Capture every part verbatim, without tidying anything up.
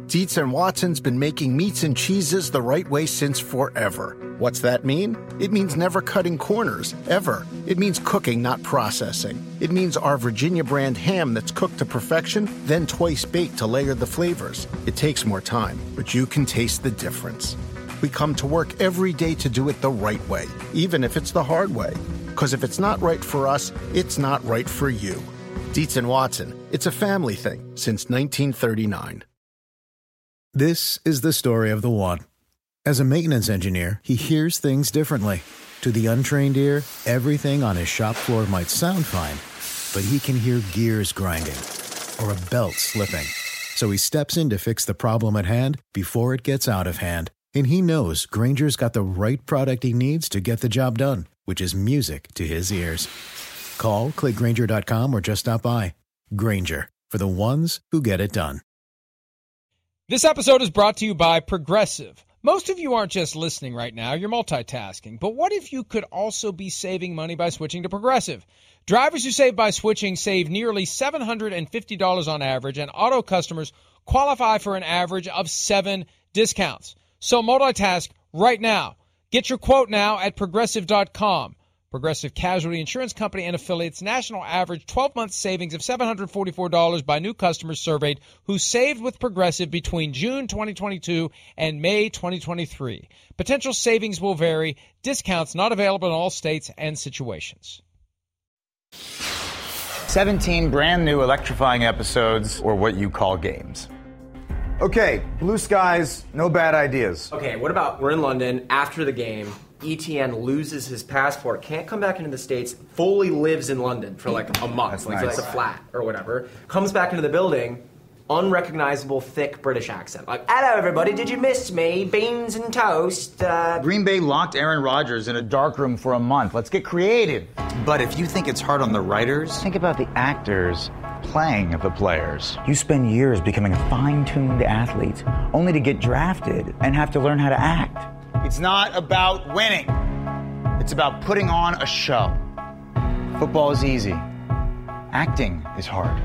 Dietz and Watson's been making meats and cheeses the right way since forever. What's that mean? It means never cutting corners, ever. It means cooking, not processing. It means our Virginia brand ham that's cooked to perfection, then twice baked to layer the flavors. It takes more time, but you can taste the difference. We come to work every day to do it the right way, even if it's the hard way. Because if it's not right for us, it's not right for you. Dietz and Watson, it's a family thing since nineteen thirty-nine. This is the story of the one. As a maintenance engineer, he hears things differently. To the untrained ear, everything on his shop floor might sound fine, but he can hear gears grinding or a belt slipping. So he steps in to fix the problem at hand before it gets out of hand. And he knows Grainger's got the right product he needs to get the job done, which is music to his ears. Call, click Grainger dot com, or just stop by. Grainger, for the ones who get it done. This episode is brought to you by Progressive. Most of you aren't just listening right now, you're multitasking. But what if you could also be saving money by switching to Progressive? Drivers who save by switching save nearly seven hundred fifty dollars on average, and auto customers qualify for an average of seven discounts. So multitask right now. Get your quote now at Progressive dot com. Progressive Casualty Insurance Company and affiliates, national average twelve-month savings of seven hundred forty-four dollars by new customers surveyed who saved with Progressive between June twenty twenty-two and May twenty twenty-three. Potential savings will vary. Discounts not available in all states and situations. seventeen brand new electrifying episodes, or what you call games. Okay, blue skies, no bad ideas. Okay, what about we're in London after the game, E T N loses his passport, can't come back into the States, fully lives in London for like a month, That's like nice. it's a flat or whatever, comes back into the building, unrecognizable, thick British accent. Like, hello everybody, did you miss me? Beans and toast. Uh... Green Bay locked Aaron Rodgers in a dark room for a month. Let's get creative. But if you think it's hard on the writers, think about the actors playing the players. You spend years becoming a fine-tuned athlete, only to get drafted and have to learn how to act. It's not about winning. It's about putting on a show. Football is easy. Acting is hard.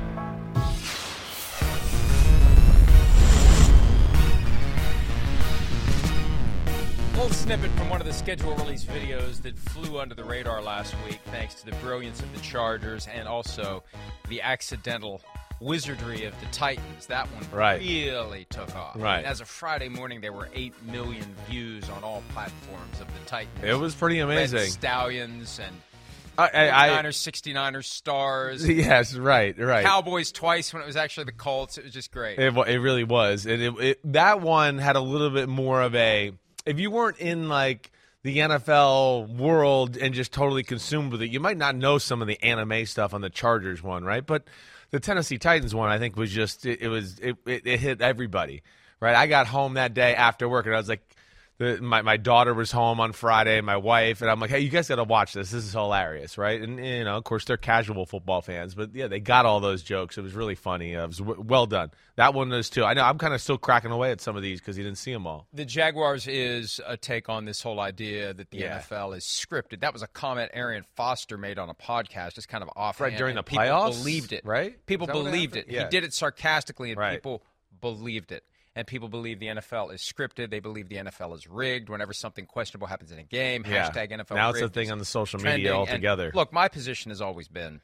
A little snippet from one of the schedule release videos that flew under the radar last week thanks to the brilliance of the Chargers and also the accidental wizardry of the Titans. That one right. really took off. Right. And as of Friday morning, there were eight million views on all platforms of the Titans. It was pretty amazing. Red Stallions and I, I, forty-niners, sixty-niners, Stars. Yes, right, right. Cowboys twice when it was actually the Colts. It was just great. It, it really was. And it, it, that one had a little bit more of a, if you weren't in like the N F L world and just totally consumed with it, you might not know some of the anime stuff on the Chargers one, right? But the Tennessee Titans one, I think, was just, it, it was, it, it, it hit everybody, right? I got home that day after work, and I was like, the, my, my daughter was home on Friday, my wife, and I'm like, hey, you guys got to watch this. This is hilarious, right? And, you know, of course, they're casual football fans, but, yeah, they got all those jokes. It was really funny. It was w- well done. That one was, too. I know I'm kind of still cracking away at some of these because you didn't see them all. The Jaguars is a take on this whole idea that the Yeah. N F L is scripted. That was a comment Arian Foster made on a podcast, just kind of offhand. Right, during the people playoffs? believed it. Right? People Is that what believed it. happened? Yeah. He did it sarcastically, and Right. people believed it. And people believe the N F L is scripted. They believe the N F L is rigged. Whenever something questionable happens in a game, Yeah. hashtag N F L Now it's rigged a thing is on the social trending. media And altogether. look, my position has always been,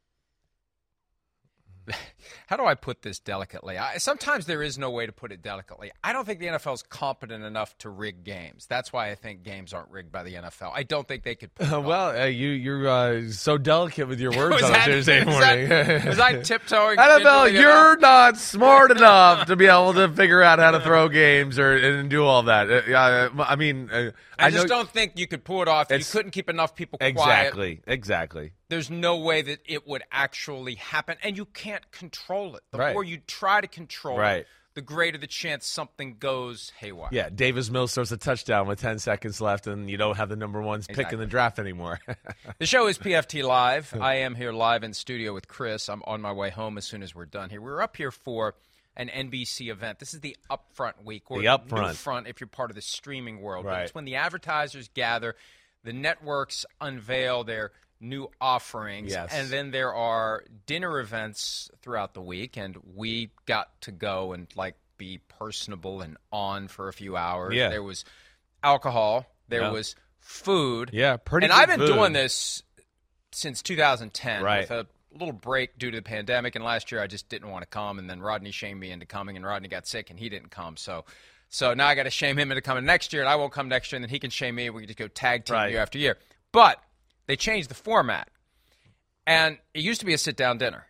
how do I put this delicately? I, sometimes there is no way to put it delicately. I don't think the N F L is competent enough to rig games. That's why I think games aren't rigged by the N F L. I don't think they could put it Uh, on. well, uh, you, you're uh, so delicate with your words Was on that- a Tuesday was morning. that- was I tiptoeing N F L, gingerly you're enough? not smart enough to be able to figure out how to throw games or and do all that. Uh, uh, I mean, uh, I, I just know, don't think you could pull it off. You It's- couldn't keep enough people quiet. exactly, exactly. There's no way that it would actually happen, and you can't control it. The Right. more you try to control Right. it, the greater the chance something goes haywire. Yeah, Davis Mills throws a touchdown with ten seconds left, and you don't have the number one pick Exactly. in the draft anymore. The show is P F T Live. I am here live in studio with Chris. I'm on my way home as soon as we're done here. We're up here for an N B C event. This is the Upfront week, or The Upfront. New Front if you're part of the streaming world. But Right. it's when the advertisers gather, the networks unveil their new offerings, Yes. and then there are dinner events throughout the week, and we got to go and, like be personable and on for a few hours. Yeah. There was alcohol. There Yeah. was food. Yeah, pretty And good I've been food. doing this since two thousand ten Right. with a little break due to the pandemic. And last year I just didn't want to come. And then Rodney shamed me into coming. And Rodney got sick and he didn't come. So so now I got to shame him into coming next year. And I won't come next year. And then he can shame me. And we can just go tag team Right. year after year. But they changed the format. And it used to be a sit-down dinner.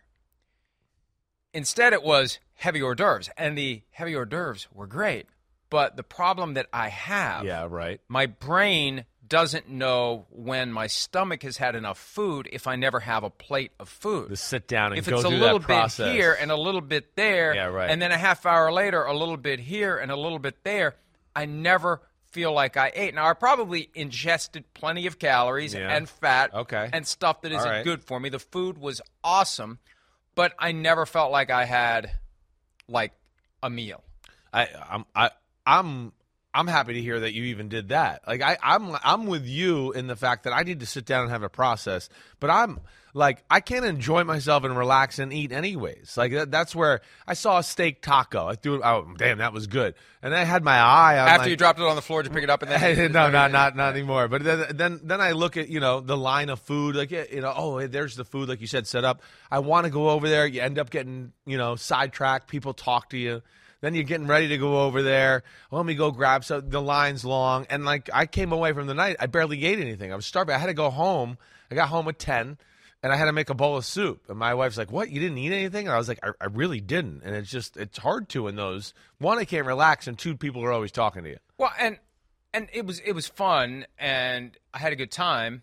Instead, it was heavy hors d'oeuvres. And the heavy hors d'oeuvres were great. But the problem that I have, Yeah, right. my brain doesn't know when my stomach has had enough food if I never have a plate of food. To sit down and if go it's a through little that bit process. here and a little bit there, Yeah, right. and then a half hour later, a little bit here and a little bit there, I never feel like I ate. Now, I probably ingested plenty of calories Yeah. and fat Okay. and stuff that isn't right. good for me. The food was awesome, but I never felt like I had, like, a meal. I, I'm, I, I'm, I'm happy to hear that you even did that. Like I, I'm, I'm with you in the fact that I need to sit down and have a process. But I'm like, I can't enjoy myself and relax and eat anyways. Like that, that's where I saw a steak taco. I threw it. Oh, damn, that was good. And I had my eye on After like, you dropped it on the floor, did you pick it up and then? no, not not not anymore. But then, then then I look at you know the line of food, like you know, oh, hey, there's the food, like you said, set up. I want to go over there. You end up getting you know sidetracked. People talk to you. Then you're getting ready to go over there. Let me go grab some. The line's long, and like I came away from the night, I barely ate anything. I was starving. I had to go home. I got home at ten, and I had to make a bowl of soup. And my wife's like, "What? You didn't eat anything?" And I was like, "I, I really didn't." And it's just it's hard to in those. One, I can't relax, and two, people are always talking to you. Well, and and it was it was fun, and I had a good time,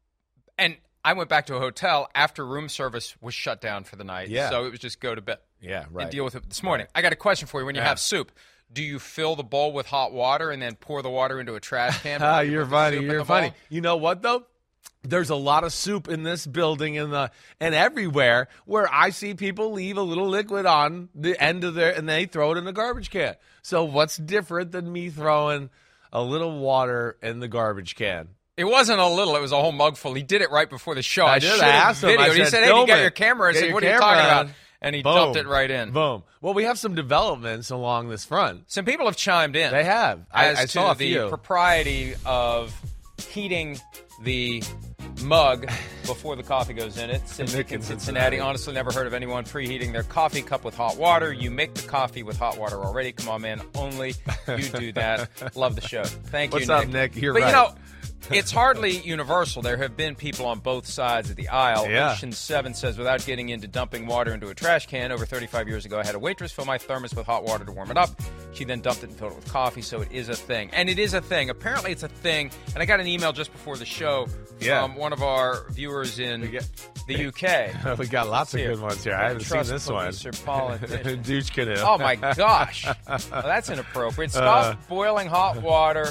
and I went back to a hotel after room service was shut down for the night. Yeah. So it was just go to bed. Yeah, right. And deal with it this morning. I got a question for you. When you Yeah. have soup, do you fill the bowl with hot water and then pour the water into a trash can? Ah, before you you're put the funny. soup in You're the funny. bowl? You know what though? There's a lot of soup in this building and the and everywhere where I see people leave a little liquid on the end of their and they throw it in the garbage can. So what's different than me throwing a little water in the garbage can? It wasn't a little. It was a whole mug full. He did it right before the show. I I, did. should I have asked him. I videoed. He said, said, "Hey, you "Film got it. your camera?" I Get said, your "What are you camera talking on." about?" And he Boom. dumped it right in. Boom. Well, we have some developments along this front. Some people have chimed in. They have. I, as I to saw a the few. propriety of heating the mug before the coffee goes in it. Since Nick in in Cincinnati, Cincinnati. honestly never heard of anyone preheating their coffee cup with hot water. You make the coffee with hot water already. Come on, man. Only you do that. Love the show. Thank you, What's Nick. up, Nick? You're but right. you know, it's hardly universal. There have been people on both sides of the aisle. Yeah. Ocean seven says, without getting into dumping water into a trash can, over thirty-five years ago, I had a waitress fill my thermos with hot water to warm it up. She then dumped it and filled it with coffee, so it is a thing. And it is a thing. Apparently it's a thing. And I got an email just before the show Yeah. from one of our viewers in get- the U K. we got lots of Here. good ones here. I haven't seen Trust this one. producer politician. Douche canoe. Oh, my gosh. Well, that's inappropriate. Stop Uh. boiling hot water.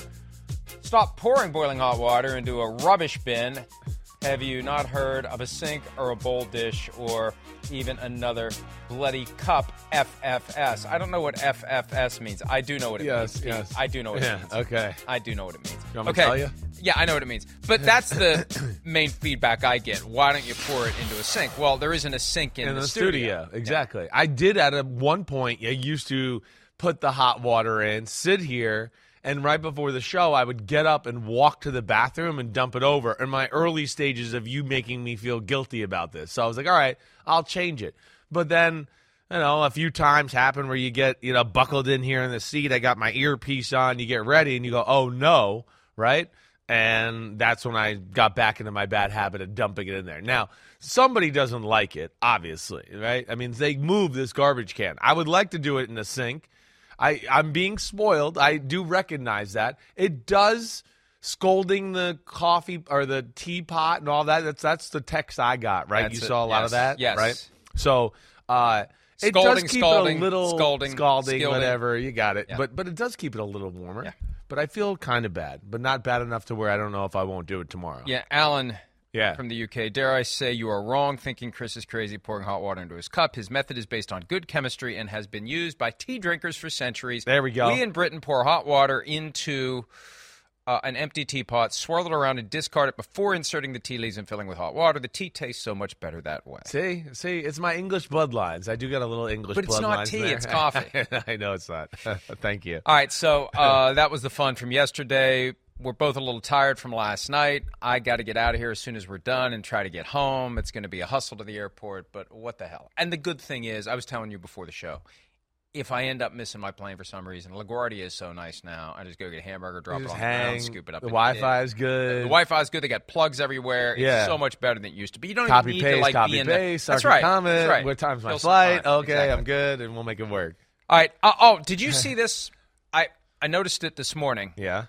Stop pouring boiling hot water into a rubbish bin. Have you not heard of a sink or a bowl dish or even another bloody cup? F F S. I don't know what F F S means. I do know what it Yes, means. Pete. yes. I do know what Yeah, it means. okay. I do know what it means. You want me okay. to tell you? Yeah, I know what it means. But that's the main feedback I get. Why don't you pour it into a sink? Well, there isn't a sink in, in the, the studio. studio. Exactly. I did at a one point. I used to put the hot water in, sit here, and right before the show, I would get up and walk to the bathroom and dump it over. In my early stages of you making me feel guilty about this, so I was like, all right, I'll change it. But then, you know, a few times happen where you get you know buckled in here in the seat. I got my earpiece on. You get ready, and you go, oh no, right? And that's when I got back into my bad habit of dumping it in there. Now, somebody doesn't like it, obviously, right? I mean, they move this garbage can. I would like to do it in the sink. I, I'm being spoiled. I do recognize that. It does scolding the coffee or the teapot and all that. That's that's the text I got, right? That's you it. saw a lot Yes. of that, Yes. right? So uh, it Scalding, does keep scalding, it a little scalding, scalding, scalding. whatever. You got it. Yeah. But but it does keep it a little warmer. Yeah. But I feel kind of bad, but not bad enough to where I don't know if I won't do it tomorrow. Yeah, Alan Yeah. from the U K. Dare I say you are wrong thinking Chris is crazy pouring hot water into his cup. His method is based on good chemistry and has been used by tea drinkers for centuries. There we go. We in Britain pour hot water into uh, an empty teapot, swirl it around, and discard it before inserting the tea leaves and filling with hot water. The tea tastes so much better that way. See, see, it's my English bloodlines. I do got a little English bloodlines. But it's not tea, there. it's coffee. I know it's not. Thank you. All right, so uh, that was the fun from yesterday. We're both a little tired from last night. I got to get out of here as soon as we're done and try to get home. It's going to be a hustle to the airport, but what the hell? And the good thing is, I was telling you before the show, if I end up missing my plane for some reason, LaGuardia is so nice now. I just go get a hamburger, drop it on hang, the ground, scoop it up. The Wi-Fi is good. The Wi-Fi is good. They got plugs everywhere. It's yeah. so much better than it used to be. You don't copy even need paste, to like copy be in paste, the... That's Archie right. Comment. That's right. What time's my Fill flight? time. Okay, exactly. I'm good, and we'll make it work. All right. Uh, oh, did you see this? I, I noticed it this morning. Yeah.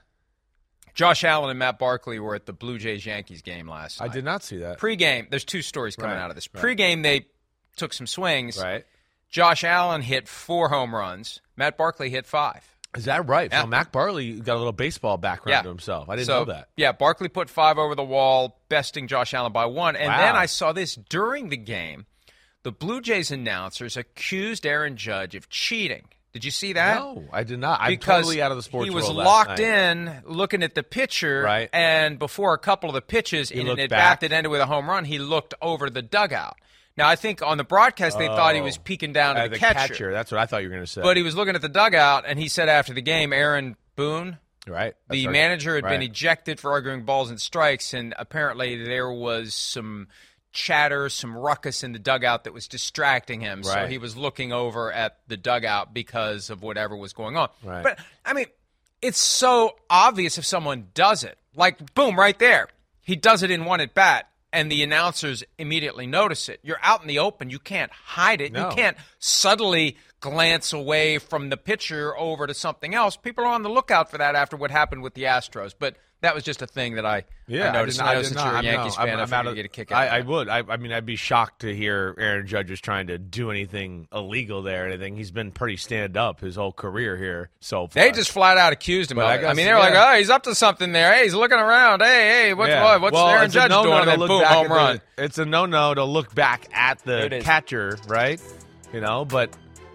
Josh Allen and Matt Barkley were at the Blue Jays-Yankees game last night. I did not see that. Pre-game, there's two stories coming right, out of this. right. Pre-game, they took some swings. Right. Josh Allen hit four home runs. Matt Barkley hit five. Is that right? Yeah. So Mac Barley got a little baseball background Yeah. to himself. I didn't so, know that. Yeah, Barkley put five over the wall, besting Josh Allen by one. And Wow. then I saw this during the game. The Blue Jays announcers accused Aaron Judge of cheating. Did you see that? No, I did not. I'm Because totally out of the sports he was world last locked night. in looking at the pitcher, Right. and before a couple of the pitches in an looked at back. bat that ended with a home run, he looked over the dugout. Now, I think on the broadcast they thought he was peeking down Uh, at the, the catcher. That's what I thought you were going to say. But he was looking at the dugout, and he said after the game, Aaron Boone, right. the That's right. manager, had been Right. ejected for arguing balls and strikes, and apparently there was some chatter, some ruckus in the dugout that was distracting him. So Right. he was looking over at the dugout because of whatever was going on. Right. But, I mean, it's so obvious if someone does it. Like, boom, right there. He does it in one at bat, and the announcers immediately notice it. You're out in the open. You can't hide it. No. You can't subtly glance away from the pitcher over to something else. People are on the lookout for that after what happened with the Astros. But that was just a thing that I, Yeah, I noticed. I And I did know not- since I you're a did not. Yankees I'm- fan, I'm I out figured of- you'd get a kick out I, of I that. would. I, I mean, I'd be shocked to hear Aaron Judge is trying to do anything illegal there or anything. He's been pretty stand up his whole career here so far. They just flat out accused him But of I it. I guess- mean, they were like, yeah. oh, he's up to something there. Hey, he's looking around. Hey, hey, what's, Yeah. what, what's well, Aaron it's a Judge no-no doing? to That look boom back home at the- run. It's a no-no to look back at It the is. catcher, right? You know, but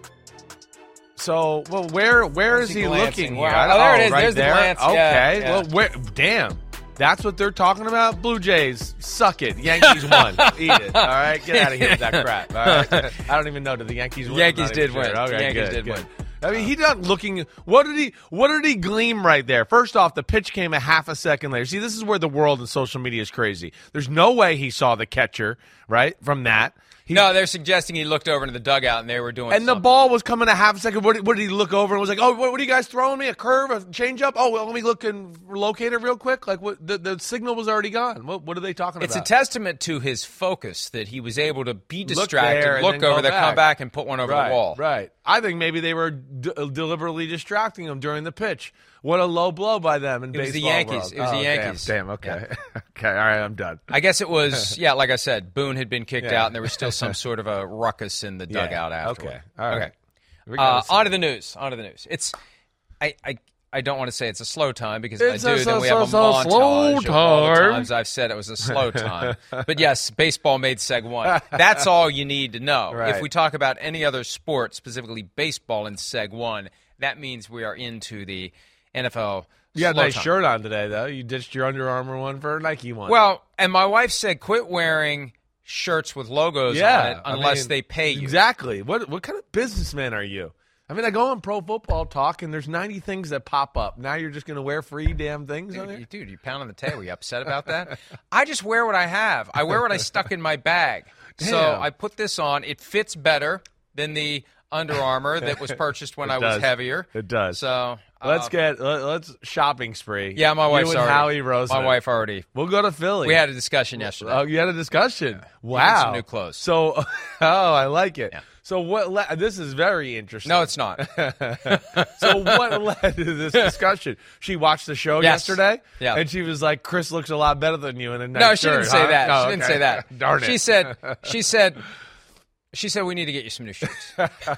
so well, where where Where's is he he glancing? looking Where- here? oh, there it is. right There's the there. glance. Yeah, Okay, yeah. well, where? Damn. That's what they're talking about? Blue Jays, suck it. Yankees won. Eat it. All right? Get out of here with that crap. All right? I don't even know. Did the Yankees win? Yankees I'm not even did win. sure. Okay, The Yankees good, did good. win. I mean, he's not looking. What did he? What did he gleam right there? First off, the pitch came a half a second later. See, this is where the world and social media is crazy. There's no way he saw the catcher right from that. He, No, they're suggesting he looked over into the dugout and they were doing and the something. ball was coming a half a second. What, did- what did he look over and was like, oh, what, what are you guys throwing me? A curve, a changeup? Oh, well, let me look and locate it real quick. Like, what? The, the signal was already gone. What, what are they talking It's a about? testament to his focus that he was able to be Look distracted, there and look, then over go there, come back. back, and put one over right, the wall. Right. I think maybe they were d- deliberately distracting him during the pitch. What a low blow by them in It was the baseball Yankees. world. It was the Oh, Yankees. Damn, damn okay. okay, all right, I'm done. I guess it was, yeah, like I said, Boone had been kicked Yeah. out and there was still some sort of a ruckus in the Yeah, dugout afterward. okay, all right. Okay. We Uh, gotta see. on to the news. On to the news. It's, I, I, I don't want to say it's a slow time because if It's I a do, so- then we so- have a so montage slow of all the time. times I've said it was a slow time. But yes, baseball made Seg one. That's all you need to know. Right. If we talk about any other sport, specifically baseball in Seg one, that means we are into the N F L. You got a slow nice time. shirt on today, though. You ditched your Under Armour one for a Nike one. Well, and my wife said quit wearing shirts with logos yeah, on it unless I mean, they pay you. Exactly. What what kind of businessman are you? I mean, I go on Pro Football Talk, and there's ninety things that pop up. Now you're just going to wear free damn things on Dude, there? you, dude, you pound on the table. You upset about that? I just wear what I have. I wear what I stuck in my bag. So Damn. I put this on. It fits better than the Under Armour that was purchased when It I was does. hever. It does. So uh, Let's get let, let's shopping spree. yeah, my wife's you and already. Howie Roseman. My wife already. We'll go to Philly. We had a discussion yesterday. Oh, you had a discussion. You Wow. need some new clothes. So, oh, I like it. Yeah. So what? Le- this is very interesting. no, it's not. So what led to this discussion? She watched the show Yes. yesterday, Yeah. and she was like, "Chris looks a lot better than you in a nice No, she shirt, didn't say huh?" that. Oh, she didn't okay. say that. Darn it. She said. She said. She said we need to get you some new shirts.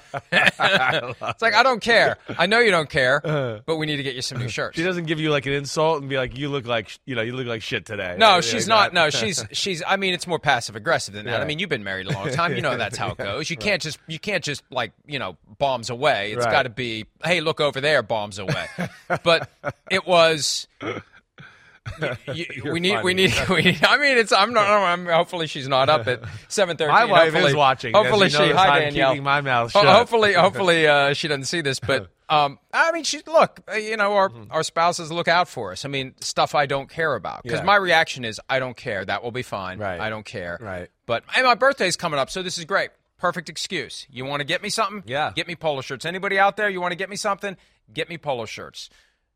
It's like I don't care. I know you don't care, but we need to get you some new shirts. She doesn't give you like an insult and be like, "You look like sh- you know, you look like shit today." No, Yeah, she's like not. that. No, she's she's. I mean, it's more passive aggressive than that. Yeah. I mean, you've been married a long time. You know that's how it goes. You can't just you can't just like you know bombs away. It's Right. got to be hey, look over there, bombs away. But it was you, we need, we need, we need. I mean, it's. I'm not. I'm, hopefully, she's not up at seven thirteen. My wife hopefully, is watching. Hopefully, she. Hi, I'm Danielle. keeping my mouth Ho- shut. hopefully, hopefully, uh, she doesn't see this. But um, I mean, she look. uh, You know, our our spouses look out for us. I mean, stuff I don't care about because Yeah. my reaction is I don't care. That will be fine. Right. I don't care. Right. But and my birthday's coming up, so this is great. Perfect excuse. You want to get me something? Yeah. Get me polo shirts. Anybody out there? You want to get me something? Get me polo shirts.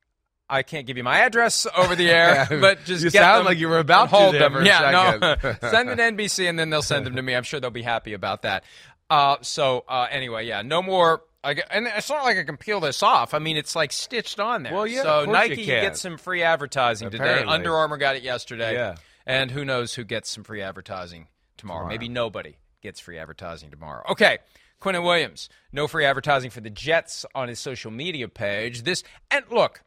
I can't give you my address over the air, Yeah. but just You get sound them like you were about and to hold there them. for a yeah, no. second. Send them to N B C, and then they'll send them to me. I'm sure they'll be happy about that. Uh, so uh, anyway, yeah, no more. I, g- and it's not like I can peel this off. I mean, it's like stitched on there. Well, yeah, So of course Nike you can. gets some free advertising today. Apparently. Under Armour got it yesterday. Yeah. And who knows who gets some free advertising tomorrow? Maybe nobody gets free advertising tomorrow. Okay. Quinnen Williams, no free advertising for the Jets on his social media page. This and look,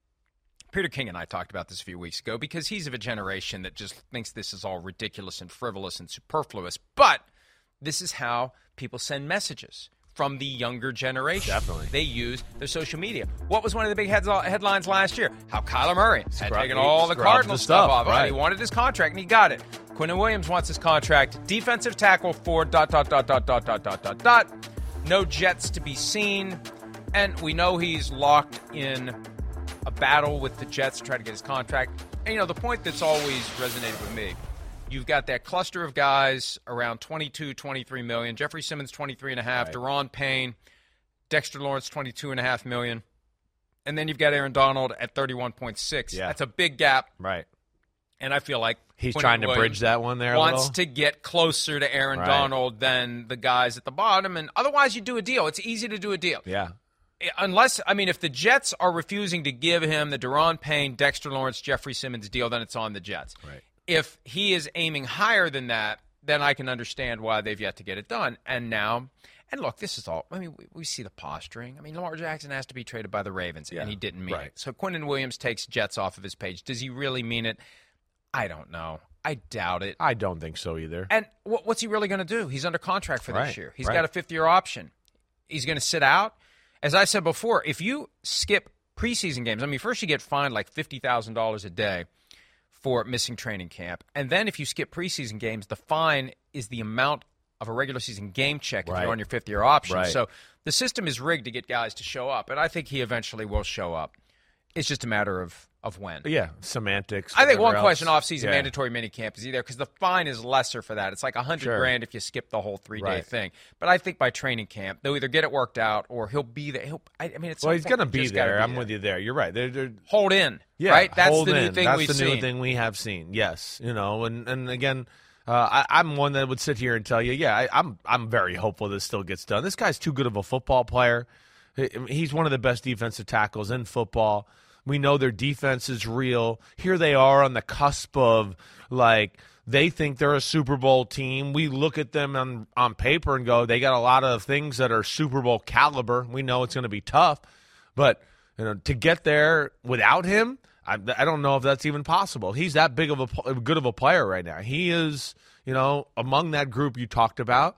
Peter King and I talked about this a few weeks ago because he's of a generation that just thinks this is all ridiculous and frivolous and superfluous. But this is how people send messages from the younger generation. Definitely. They use their social media. What was one of the big heads- headlines last year? How Kyler Murray had Scrub- taken all the scrubbed Cardinal the stuff, stuff, off. right. And he wanted his contract, and he got it. Quinnen Williams wants his contract. Defensive tackle for dot, dot, dot, dot, dot, dot, dot, dot, dot. No Jets to be seen. And we know he's locked in a battle with the Jets to try to get his contract. And, you know, the point that's always resonated with me, you've got that cluster of guys around twenty-two, twenty-three million. Jeffrey Simmons, twenty-three and a half. Right. Deron Payne, Dexter Lawrence, twenty-two and a half million. And then you've got Aaron Donald at thirty-one point six. Yeah. That's a big gap. Right. And I feel like He's Quinnen trying to Williams bridge that one there a wants little. to get closer to Aaron Right. Donald than the guys at the bottom. And otherwise, you do a deal. It's easy to do a deal. Yeah. Unless, I mean, if the Jets are refusing to give him the Deron Payne, Dexter Lawrence, Jeffrey Simmons deal, then it's on the Jets. Right. If he is aiming higher than that, then I can understand why they've yet to get it done. And now, and look, this is all, I mean, we, we see the posturing. I mean, Lamar Jackson has to be traded by the Ravens, Yeah, and he didn't mean right. it. So Quinnen Williams takes Jets off of his page. Does he really mean it? I don't know. I doubt it. I don't think so either. And what, what's he really going to do? He's under contract for this Right, year. He's right. got a fifth-year option. He's going to sit out. As I said before, if you skip preseason games, I mean, first you get fined like fifty thousand dollars a day for missing training camp. And then if you skip preseason games, the fine is the amount of a regular season game check if Right. you're on your fifth-year option. Right. So the system is rigged to get guys to show up, and I think he eventually will show up. It's just a matter of, of when. Yeah, semantics. I think one whatever question else. off-season Yeah. mandatory minicamp is either because the fine is lesser for that. It's like a hundred Sure. grand if you skip the whole three-day Right. thing. But I think by training camp, they'll either get it worked out or he'll be there. He'll, I, I mean, it's Well, he's going to be there. I'm there. with you there. You're right. They're, they're Hold in, yeah, right? That's hold the new in. thing That's we've the seen. new thing we have seen. Yes, you know, and and again, uh, I, I'm one that would sit here and tell you, yeah, I, I'm I'm very hopeful this still gets done. This guy's too good of a football player. He- He's one of the best defensive tackles in football. We know their defense is real. Here they are on the cusp of, like, they think they're a Super Bowl team. We look at them on, on paper and go, they got a lot of things that are Super Bowl caliber. We know it's going to be tough. But, you know, to get there without him, I, I don't know if that's even possible. He's that big of a pl- good of a player right now. He is, you know, among that group you talked about.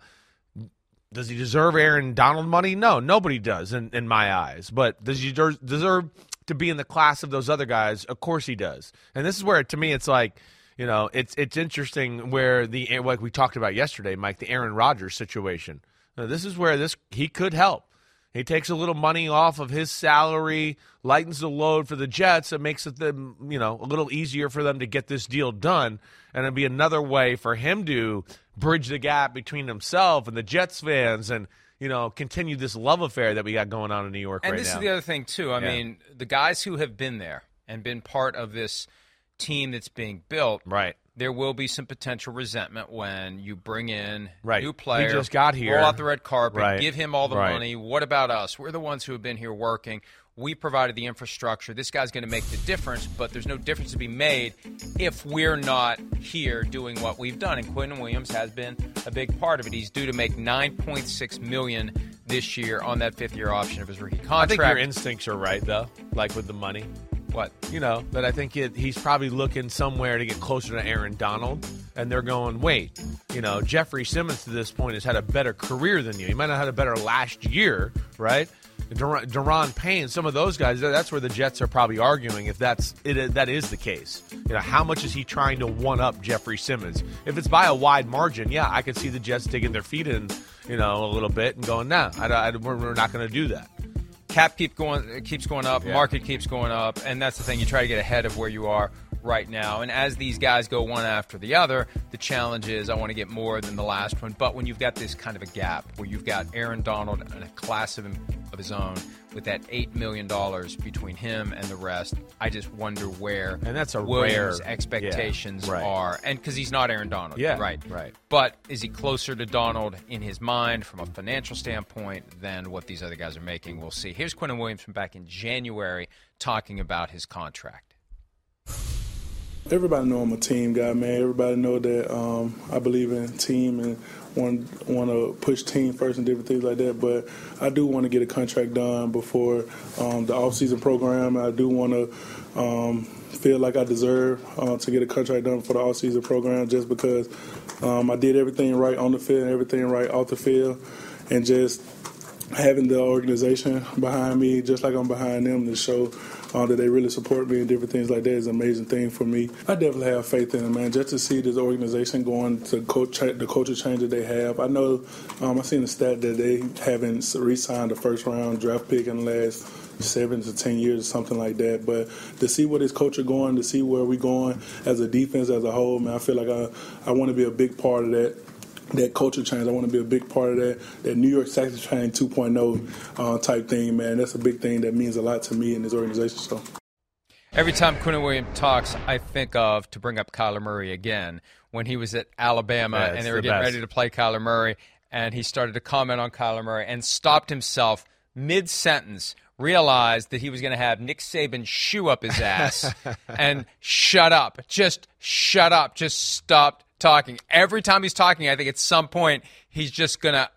Does he deserve Aaron Donald money? No, nobody does in, in my eyes. But does he deserve, deserve to be in the class of those other guys? Of course he does. And this is where, to me, it's like, you know, it's it's interesting where the, like we talked about yesterday, Mike, the Aaron Rodgers situation. Now, this is where this he could help. He takes a little money off of his salary, lightens the load for the Jets. It makes it, them, you know, a little easier for them to get this deal done. And it'd be another way for him to bridge the gap between himself and the Jets fans and, you know, continue this love affair that we got going on in New York And right this now. is the other thing, too. I Yeah. mean, the guys who have been there and been part of this team that's being built, Right. there will be some potential resentment when you bring in Right. new player. He just got here. Roll out the red carpet. Right. Give him all the Right. money. What about us? We're the ones who have been here working. We provided the infrastructure. This guy's going to make the difference, but there's no difference to be made if we're not here doing what we've done. And Quinnen Williams has been a big part of it. He's due to make nine point six million dollars this year on that fifth-year option of his rookie I contract. think your instincts are right, though, like with the money. What? You know, that I think it, he's probably looking somewhere to get closer to Aaron Donald, and they're going, wait, you know, Jeffrey Simmons to this point has had a better career than you. He might not have had a better last year, right? Dur- Duron Payne, some of those guys, that's where the Jets are probably arguing if that's it, that is the case. You know, how much is he trying to one-up Jeffrey Simmons? If it's by a wide margin, yeah, I could see the Jets digging their feet in, you know, a little bit and going, nah, I, I, we're, we're not going to do that. Cap keep going, keeps going up, Yeah. market keeps going up, and that's the thing. You try to get ahead of where you are right now. And as these guys go one after the other, the challenge is I want to get more than the last one. But when you've got this kind of a gap where you've got Aaron Donald in a class of, of his own with that eight million dollars between him and the rest, I just wonder where And that's a Williams' rare- expectations yeah, right. are. And because he's not Aaron Donald. Yeah, right. right. But is he closer to Donald in his mind from a financial standpoint than what these other guys are making? We'll see. Here's Quinnen Williams from back in January talking about his contract. Everybody know I'm a team guy, man. Everybody know that um, I believe in team and want want to push team first and different things like that. But I do want to get a contract done before um, the off-season program. I do want to um, feel like I deserve uh, to get a contract done for the off-season program, just because um, I did everything right on the field and everything right off the field, and just having the organization behind me, just like I'm behind them, to show uh, that they really support me and different things like that is an amazing thing for me. I definitely have faith in them, man. Just to see this organization going to coach, the culture change that they have. I know um, I've seen the stat that they haven't re-signed a first-round draft pick in the last seven to ten years or something like that. But to see where this culture going, to see where we're going as a defense as a whole, man, I feel like I, I want to be a big part of that. That culture change. I want to be a big part of that. That New York Saxon Train two point oh uh, type thing, man. That's a big thing that means a lot to me in this organization. So Every time Quinnen Williams talks, I think of, to bring up Kyler Murray again, when he was at Alabama Yeah, and they it's were the getting best. ready to play Kyler Murray, and he started to comment on Kyler Murray and stopped himself mid-sentence, realized that he was going to have Nick Saban shoe up his ass, and shut up. Just shut up. Just stopped talking. Every time he's talking, I think at some point he's just going to,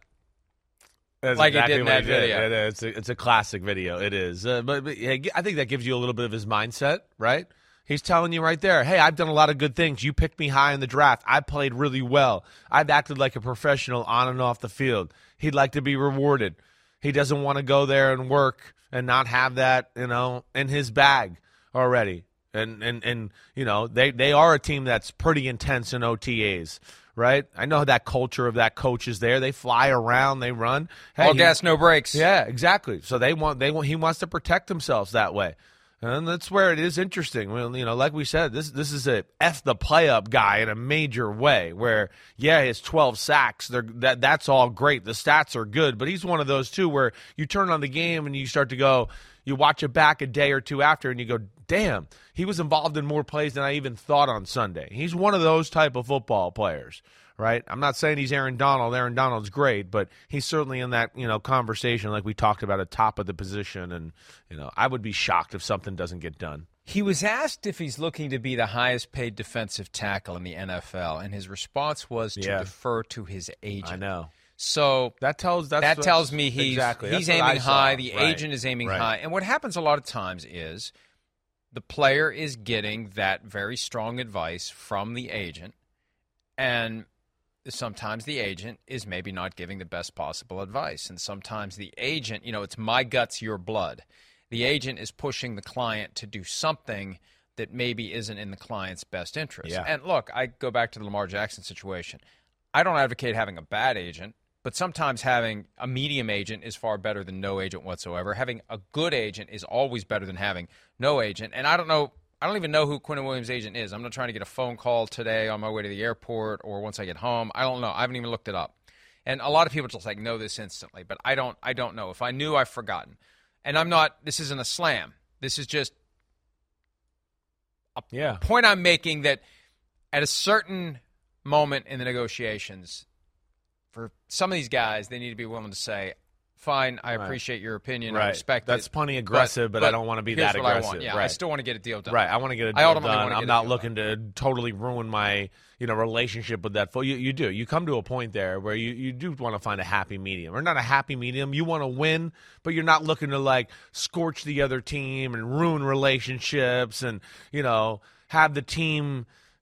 That's like exactly he did in what that he did. video. It is. It's a, it's a classic video. It is. Uh, but, but yeah, I think that gives you a little bit of his mindset, right? He's telling you right there, hey, I've done a lot of good things. You picked me high in the draft. I played really well. I've acted like a professional on and off the field. He'd like to be rewarded. He doesn't want to go there and work and not have that, you know, in his bag already. And, and, and you know, they, they are a team that's pretty intense in O T As, right? I know that culture of that coach is there. They fly around, they run. Hey, all he- gas, no brakes. Yeah, exactly. So they want they want he wants to protect themselves that way. And that's where it is interesting. Well, you know, like we said, this this is a F the play up guy in a major way. Where yeah, his twelve sacks, they're, that that's all great. The stats are good, but he's one of those too where you turn on the game and you start to go, you watch it back a day or two after, and you go, damn, he was involved in more plays than I even thought on Sunday. He's one of those type of football players. Right? I'm not saying he's Aaron Donald. Aaron Donald's great, but he's certainly in that, you know, conversation like we talked about at top of the position. And, you know, I would be shocked if something doesn't get done. He was asked if he's looking to be the highest paid defensive tackle in the N F L, and his response was to Yeah. defer to his agent. I know. So That tells that's, that that's- tells me he's exactly. he's That's what aiming I saw. high. The Right. agent is aiming Right. high. And what happens a lot of times is the player is getting that very strong advice from the agent, and sometimes the agent is maybe not giving the best possible advice. And sometimes the agent, you know, it's my guts, your blood. The agent is pushing the client to do something that maybe isn't in the client's best interest. Yeah. And look, I go back to the Lamar Jackson situation. I don't advocate having a bad agent, but sometimes having a medium agent is far better than no agent whatsoever. Having a good agent is always better than having no agent. And I don't know, I don't even know who Quinnen Williams' agent is. I'm not trying to get a phone call today on my way to the airport or once I get home. I don't know. I haven't even looked it up. And a lot of people just like know this instantly, but I don't I don't know. If I knew, I've forgotten. And I'm not, this isn't a slam. This is just a Yeah. point I'm making that at a certain moment in the negotiations, for some of these guys, they need to be willing to say, fine, I Right. appreciate your opinion. I Right. respect That's it. plenty aggressive, but I don't wanna be here's that what I want. aggressive. Yeah, I Right. still want to get a deal done. Right, I want to get a I deal ultimately done. wanna get I'm a not deal looking to totally ruin my, you know, relationship with that. Fo- you, you do. You come to a point there where you, you do want to find a happy medium, or not a happy medium. You want to win, but you're not looking to like scorch the other team and ruin relationships, and you know have the team,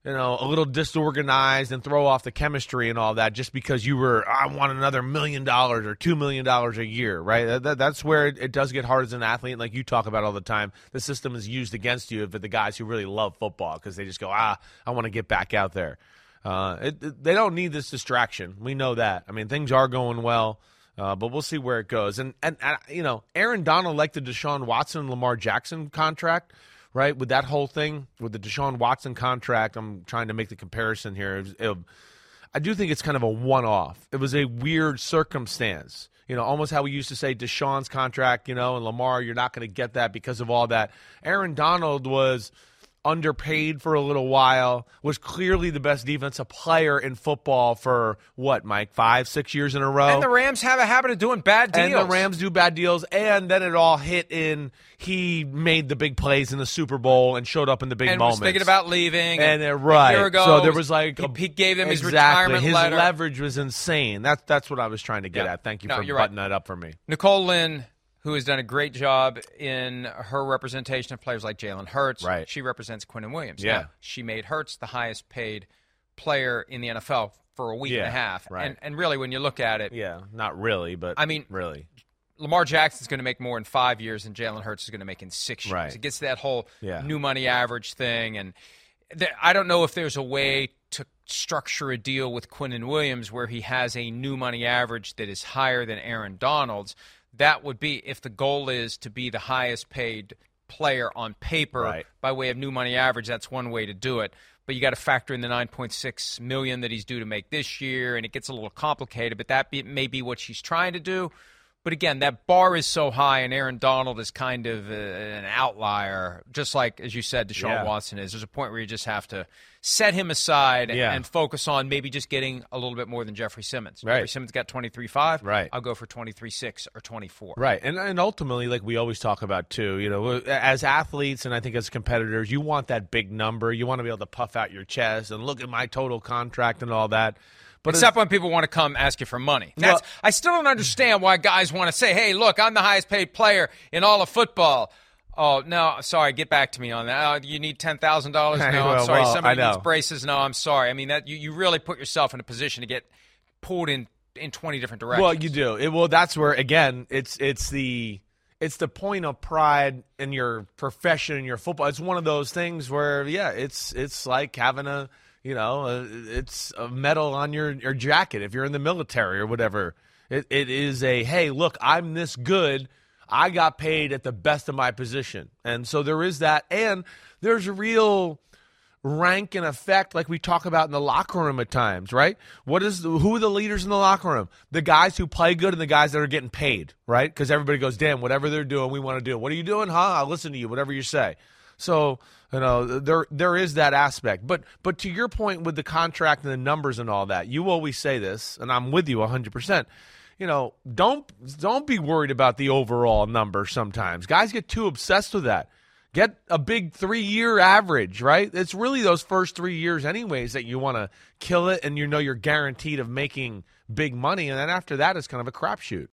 you know, a little disorganized and throw off the chemistry and all that just because you were, I want another million dollars or two million dollars a year, right? That, that, that's where it, it does get hard as an athlete. Like you talk about all the time, the system is used against you for the guys who really love football because they just go, ah, I want to get back out there. Uh, it, it, they don't need this distraction. We know that. I mean, things are going well, uh, but we'll see where it goes. And, and, and, you know, Aaron Donald liked the Deshaun Watson and Lamar Jackson contract. Right, with that whole thing, with the Deshaun Watson contract, I'm trying to make the comparison here. It, it, I do think it's kind of a one-off. It was a weird circumstance. You know, almost how we used to say Deshaun's contract, you know, and Lamar, you're not going to get that because of all that. Aaron Donald was underpaid for a little while, was clearly the best defensive player in football for, what, Mike, five, six years in a row? And the Rams have a habit of doing bad deals. And the Rams do bad deals, and then it all hit in he made the big plays in the Super Bowl and showed up in the big and moments. And was thinking about leaving. And, and uh, right. A year ago, so there was like... He, he gave them exactly, his retirement his letter. His leverage was insane. That's, that's what I was trying to get yeah. at. Thank you no, for you're buttoning right. that up for me. Nicole Lynn, who has done a great job in her representation of players like Jalen Hurts. Right. She represents Quinnen Williams. Yeah. Now, she made Hurts the highest paid player in the N F L for a week yeah, and a half. Right. And, and really, when you look at it. Yeah, not really, but I mean, really. Lamar Jackson's going to make more in five years than Jalen Hurts is going to make in six years. Right. It gets to that whole yeah. new money average thing. And th- I don't know if there's a way to structure a deal with Quinnen Williams where he has a new money average that is higher than Aaron Donald's. That would be if the goal is to be the highest paid player on paper right. by way of new money average. That's one way to do it. But you got to factor in the nine point six million dollars that he's due to make this year, and it gets a little complicated, but that be, may be what she's trying to do. But again, that bar is so high, and Aaron Donald is kind of a, an outlier, just like, as you said, Deshaun yeah. Watson is. There's a point where you just have to set him aside yeah. and focus on maybe just getting a little bit more than Jeffrey Simmons. Right. Jeffrey Simmons got twenty-three five. Right. I'll go for twenty-three six or twenty-four. Right. And and ultimately, like we always talk about, too, you know, as athletes and I think as competitors, you want that big number. You want to be able to puff out your chest and look at my total contract and all that. But Except when people want to come ask you for money. That's, well, I still don't understand why guys want to say, hey, look, I'm the highest paid player in all of football. Oh, no, sorry, get back to me on that. Oh, you need ten thousand dollars? No, well, I'm sorry. well, Somebody needs braces? No, I'm sorry. I mean, that you, you really put yourself in a position to get pulled in, in twenty different directions. Well, you do. It, well, that's where, again, it's it's the it's the point of pride in your profession, in your football. It's one of those things where, yeah, it's it's like having a, you know, uh, it's a medal on your, your jacket if you're in the military or whatever. It, it is a, hey, look, I'm this good. I got paid at the best of my position. And so there is that. And there's a real rank and effect like we talk about in the locker room at times, right? What is the, who are the leaders in the locker room? The guys who play good and the guys that are getting paid, right? Because everybody goes, damn, whatever they're doing, we want to do. What are you doing? Huh? I'll listen to you, whatever you say. So, you know, there there is that aspect. But but to your point with the contract and the numbers and all that, you always say this, and I'm with you one hundred percent. You know, don't don't be worried about the overall number sometimes. Guys get too obsessed with that. Get a big three-year average, right? It's really those first three years anyways that you want to kill it, and you know you're guaranteed of making big money, and then after that it's kind of a crapshoot.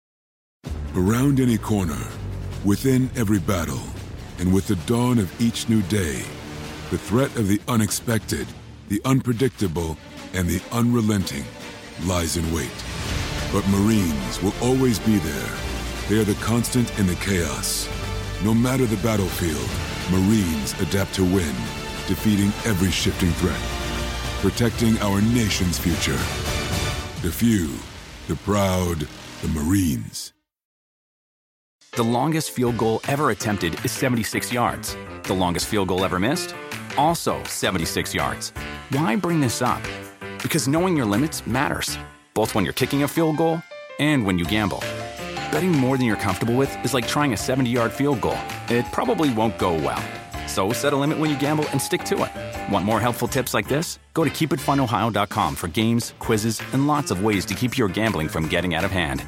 Around any corner, within every battle, and with the dawn of each new day, the threat of the unexpected, the unpredictable, and the unrelenting lies in wait. But Marines will always be there. They are the constant in the chaos. No matter the battlefield, Marines adapt to win, defeating every shifting threat, protecting our nation's future. The few, the proud, the Marines. The longest field goal ever attempted is seventy-six yards. The longest field goal ever missed? Also seventy-six yards. Why bring this up? Because knowing your limits matters, both when you're kicking a field goal and when you gamble. Betting more than you're comfortable with is like trying a seventy-yard field goal. It probably won't go well. So set a limit when you gamble and stick to it. Want more helpful tips like this? Go to keep it fun ohio dot com for games, quizzes, and lots of ways to keep your gambling from getting out of hand.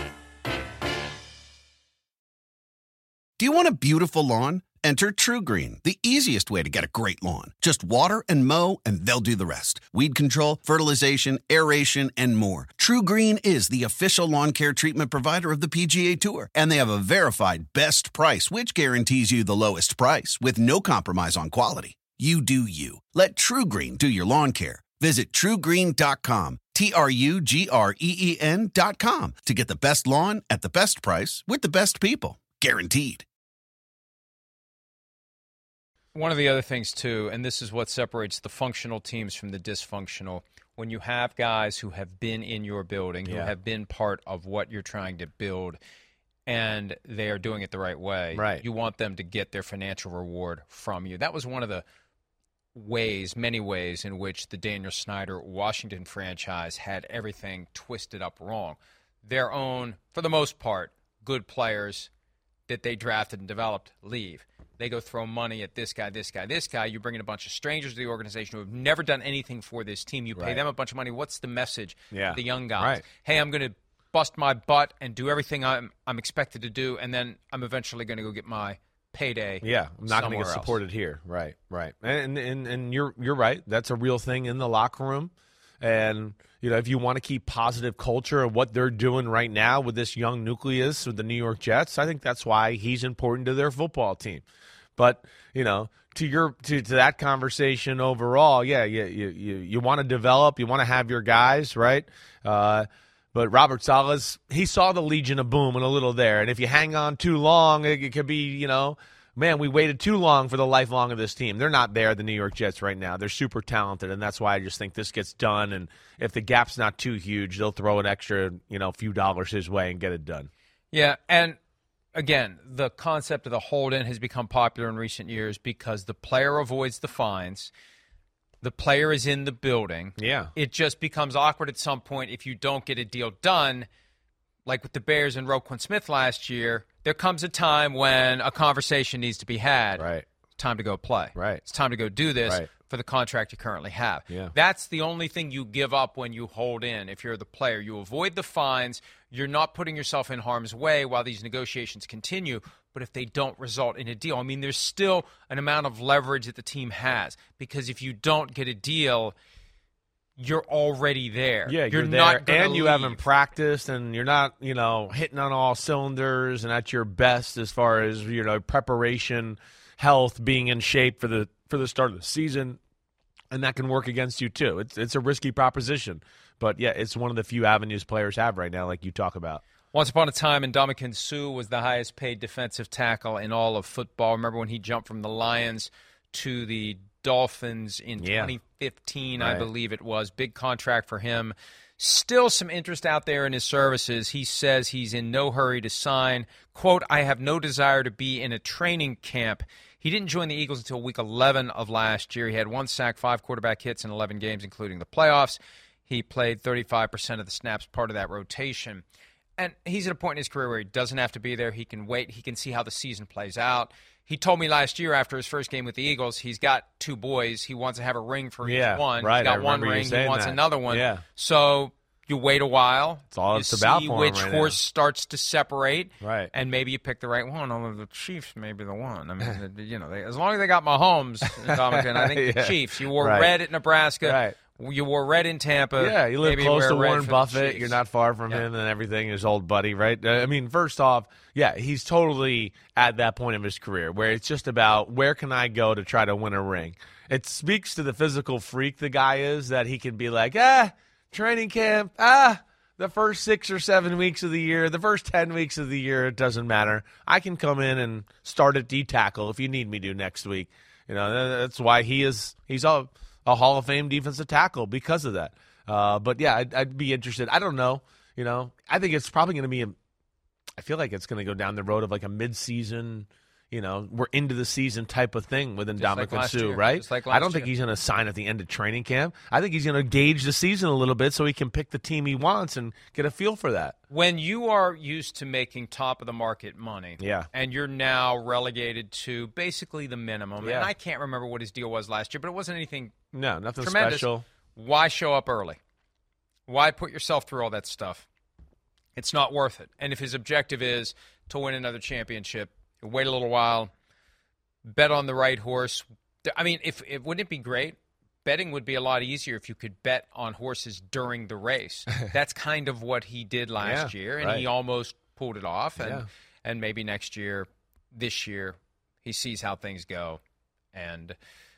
Do you want a beautiful lawn? Enter TruGreen, the easiest way to get a great lawn. Just water and mow, and they'll do the rest. Weed control, fertilization, aeration, and more. TruGreen is the official lawn care treatment provider of the P G A Tour, and they have a verified best price, which guarantees you the lowest price with no compromise on quality. You do you. Let TruGreen do your lawn care. Visit True Green dot com, T R U G R E E N dot com, to get the best lawn at the best price with the best people. Guaranteed. One of the other things, too, and this is what separates the functional teams from the dysfunctional, when you have guys who have been in your building, who Yeah. have been part of what you're trying to build, and they are doing it the right way, Right. you want them to get their financial reward from you. That was one of the ways, many ways, in which the Daniel Snyder Washington franchise had everything twisted up wrong. Their own, for the most part, good players that they drafted and developed leave. They go throw money at this guy, this guy, this guy. You bring in a bunch of strangers to the organization who have never done anything for this team. You pay Right. them a bunch of money. What's the message Yeah. to the young guys? Right. Hey, I'm going to bust my butt and do everything I'm, I'm expected to do, and then I'm eventually going to go get my payday. Yeah, I'm not going to somewhere get else. supported here. Right, right. And and and you're you're right. That's a real thing in the locker room. And you know, if you want to keep positive culture of what they're doing right now with this young nucleus with the New York Jets, I think that's why he's important to their football team. But you know, to your to, to that conversation overall, yeah, you you you, you want to develop, you want to have your guys, right? Uh, But Robert Saleh's, he saw the Legion of Boom and a little there. And if you hang on too long, it, it could be, you know, man, we waited too long for the lifelong of this team. They're not there, the New York Jets, right now. They're super talented, and that's why I just think this gets done. And if the gap's not too huge, they'll throw an extra, you know, few dollars his way and get it done. Yeah, and again, the concept of the hold-in has become popular in recent years because the player avoids the fines. The player is in the building. Yeah. It just becomes awkward at some point if you don't get a deal done. Like with the Bears and Roquan Smith last year, there comes a time when a conversation needs to be had. Right. It's time to go play. Right. It's time to go do this Right. for the contract you currently have. Yeah. That's the only thing you give up when you hold in. If you're the player, you avoid the fines. You're not putting yourself in harm's way while these negotiations continue. But if they don't result in a deal, I mean, there's still an amount of leverage that the team has, because if you don't get a deal, you're already there. Yeah, you're, you're there, not gonna and you leave. haven't practiced, and you're not, you know, hitting on all cylinders and at your best as far as, you know, preparation, health, being in shape for the for the start of the season, and that can work against you too. It's it's a risky proposition, but yeah, it's one of the few avenues players have right now, like you talk about. Once upon a time, Ndamukong Suh was the highest-paid defensive tackle in all of football. Remember when he jumped from the Lions to the Dolphins in Yeah. twenty fifteen, I Right. believe it was. Big contract for him. Still some interest out there in his services. He says he's in no hurry to sign. Quote, I have no desire to be in a training camp. He didn't join the Eagles until week eleven of last year. He had one sack, five quarterback hits in eleven games, including the playoffs. He played thirty-five percent of the snaps, part of that rotation. And he's at a point in his career where he doesn't have to be there. He can wait. He can see how the season plays out. He told me last year after his first game with the Eagles, he's got two boys. He wants to have a ring for Yeah, each one. right. He's got I one remember you ring. He saying wants that. another one. Yeah. So you wait a while. That's all you it's about see for him which right horse now. starts to separate. Right. And maybe you pick the right one. Although the Chiefs may be the one. I mean, you know, they, as long as they got Mahomes, Ndamukong, I think Yeah. the Chiefs. You wore Right. red at Nebraska. Right. You wore red in Tampa. Yeah, you live Maybe close wear to red Warren for the Buffett. Chiefs. You're not far from Yeah. him and everything, his old buddy, right? Uh, I mean, first off, yeah, he's totally at that point of his career where it's just about where can I go to try to win a ring. It speaks to the physical freak the guy is that he can be like, ah, training camp, ah, the first six or seven weeks of the year, the first ten weeks of the year, it doesn't matter. I can come in and start at D tackle if you need me to next week. You know, that's why he is, he's a, a Hall of Fame defensive tackle because of that. Uh, but yeah, I'd, I'd be interested. I don't know. You know, I think it's probably going to be a, I feel like it's going to go down the road of like a mid-season, you know, we're into the season type of thing with like Ndamukong last Suh, year. right? Just like I last don't think year. he's going to sign at the end of training camp. I think he's going to gauge the season a little bit so he can pick the team he wants and get a feel for that. When you are used to making top of the market money, Yeah. and you're now relegated to basically the minimum, Yeah. and I can't remember what his deal was last year, but it wasn't anything No, nothing tremendous. special. Why show up early? Why put yourself through all that stuff? It's not worth it. And if his objective is to win another championship, wait a little while, bet on the right horse. I mean, if it wouldn't it be great? Betting would be a lot easier if you could bet on horses during the race. That's kind of what he did last Yeah, year, and right. he almost pulled it off. And Yeah. and maybe next year, this year, he sees how things go, and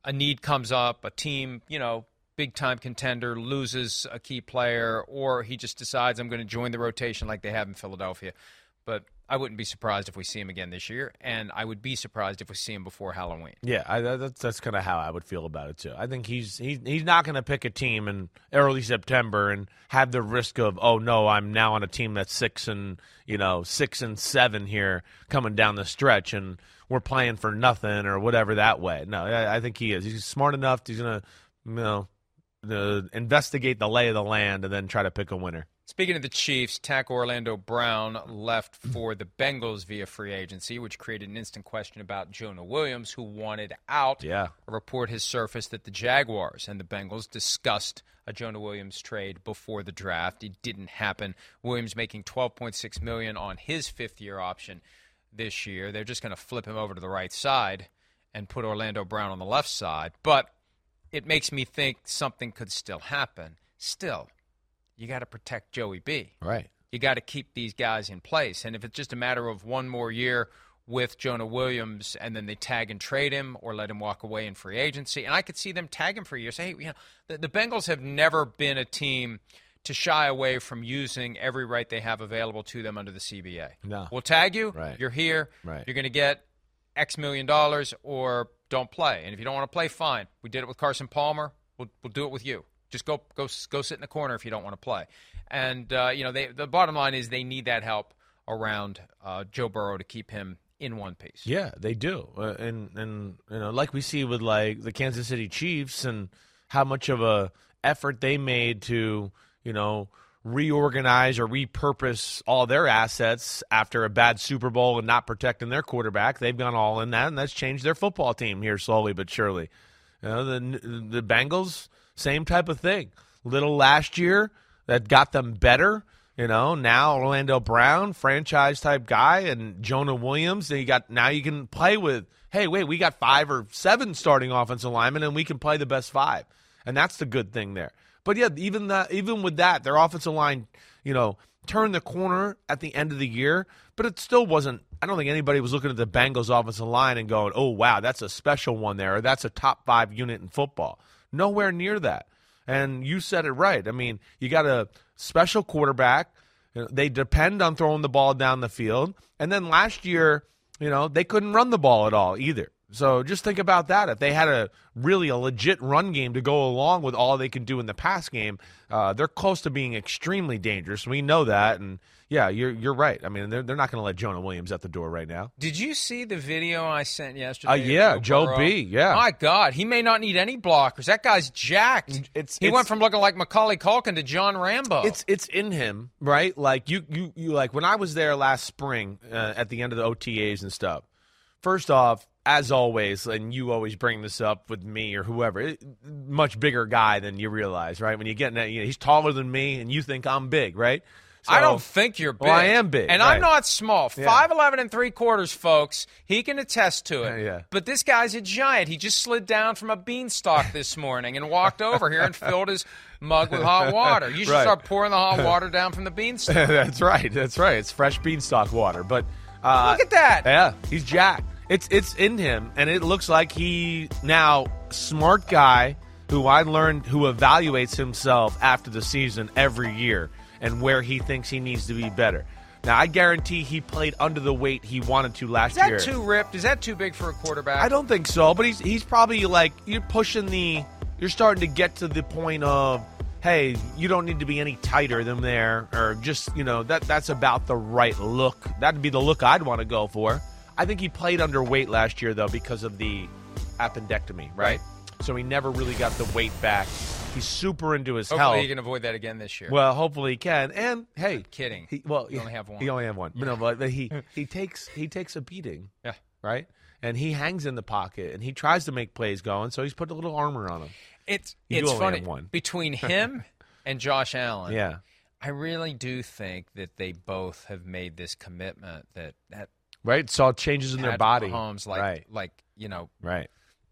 a need comes up, a team, you know, big-time contender loses a key player, or he just decides I'm going to join the rotation like they have in Philadelphia. But I wouldn't be surprised if we see him again this year, and I would be surprised if we see him before Halloween. Yeah, I, that's that's kind of how I would feel about it too. I think he's he's he's not going to pick a team in early September and have the risk of, oh no, I'm now on a team that's six and you know six and seven here coming down the stretch, and we're playing for nothing or whatever that way. No, I, I think he is. He's smart enough. He's going to you know uh, investigate the lay of the land and then try to pick a winner. Speaking of the Chiefs, tackle Orlando Brown left for the Bengals via free agency, which created an instant question about Jonah Williams, who wanted out. Yeah. A report has surfaced that the Jaguars and the Bengals discussed a Jonah Williams trade before the draft. It didn't happen. Williams making twelve point six million dollars on his fifth-year option this year. They're just going to flip him over to the right side and put Orlando Brown on the left side. But it makes me think something could still happen. Still, you got to protect Joey B. Right. You got to keep these guys in place. And if it's just a matter of one more year with Jonah Williams and then they tag and trade him or let him walk away in free agency, and I could see them tag him for a year. Say, hey, you know, the, the Bengals have never been a team to shy away from using every right they have available to them under the C B A. No. We'll tag you. Right. You're here. Right. You're going to get X million dollars or don't play. And if you don't want to play, fine. We did it with Carson Palmer. We'll, we'll do it with you. Just go go go sit in the corner if you don't want to play. And, uh, you know, they, the bottom line is they need that help around uh, Joe Burrow to keep him in one piece. Yeah, they do. Uh, and, and you know, like we see with, like, the Kansas City Chiefs and how much of a effort they made to, you know, reorganize or repurpose all their assets after a bad Super Bowl and not protecting their quarterback. They've gone all in that, and that's changed their football team here slowly but surely. You know, the the Bengals, same type of thing. Little last year that got them better. You know, now Orlando Brown, franchise-type guy, and Jonah Williams. And you got now you can play with, hey, wait, we got five or seven starting offensive linemen, and we can play the best five. And that's the good thing there. But, yeah, even that, even with that, their offensive line, you know, turned the corner at the end of the year. But it still wasn't – I don't think anybody was looking at the Bengals offensive line and going, oh, wow, that's a special one there, or that's a top five unit in football. Nowhere near that. And you said it right. I mean, you got a special quarterback. They depend on throwing the ball down the field. And then last year, you know, they couldn't run the ball at all either. So just think about that. If they had a really a legit run game to go along with all they can do in the pass game, uh, they're close to being extremely dangerous. We know that. And, yeah, you're you're right. I mean, they're, they're not going to let Jonah Williams at the door right now. Did you see the video I sent yesterday? Uh, yeah, Joe, Joe B., yeah. My God, he may not need any blockers. That guy's jacked. It's, he it's, went from looking like Macaulay Culkin to John Rambo. It's it's in him, right? Like, you, you, you like when I was there last spring uh, at the end of the O T As and stuff, first off, as always, and you always bring this up with me or whoever, it, much bigger guy than you realize, right? When you get in that, you know, he's taller than me, and you think I'm big, right? So, I don't think you're big. Well, I am big. And right. I'm not small. Yeah. five eleven and three quarters, folks. He can attest to it. Yeah, yeah. But this guy's a giant. He just slid down from a beanstalk this morning and walked over here and filled his mug with hot water. You should Right. start pouring the hot water down from the beanstalk. That's right. That's right. It's fresh beanstalk water. But uh, Look at that. Yeah, he's jacked. It's it's in him, and it looks like he now smart guy who I learned who evaluates himself after the season every year and where he thinks he needs to be better. Now, I guarantee he played under the weight he wanted to last Is that year. too ripped? Is that too big for a quarterback? I don't think so, but he's he's probably like you're pushing the you're starting to get to the point of, hey, you don't need to be any tighter than there, or just, you know, that that's about the right look. That'd be the look I'd want to go for. I think he played underweight last year, though, because of the appendectomy, right? So he never really got the weight back. He's super into his Hopefully health. he can avoid that again this year. Well, hopefully he can. And hey, I'm kidding. He, well, You only have one. He only have one. Yeah. No, but he he takes he takes a beating. Yeah. Right. And he hangs in the pocket and he tries to make plays going. So he's put a little armor on him. It's You it's only funny have one. between him and Josh Allen. Yeah. I really do think that they both have made this commitment that that Right. Saw changes in their Patrick body. Mahomes, like right. like you know, Right.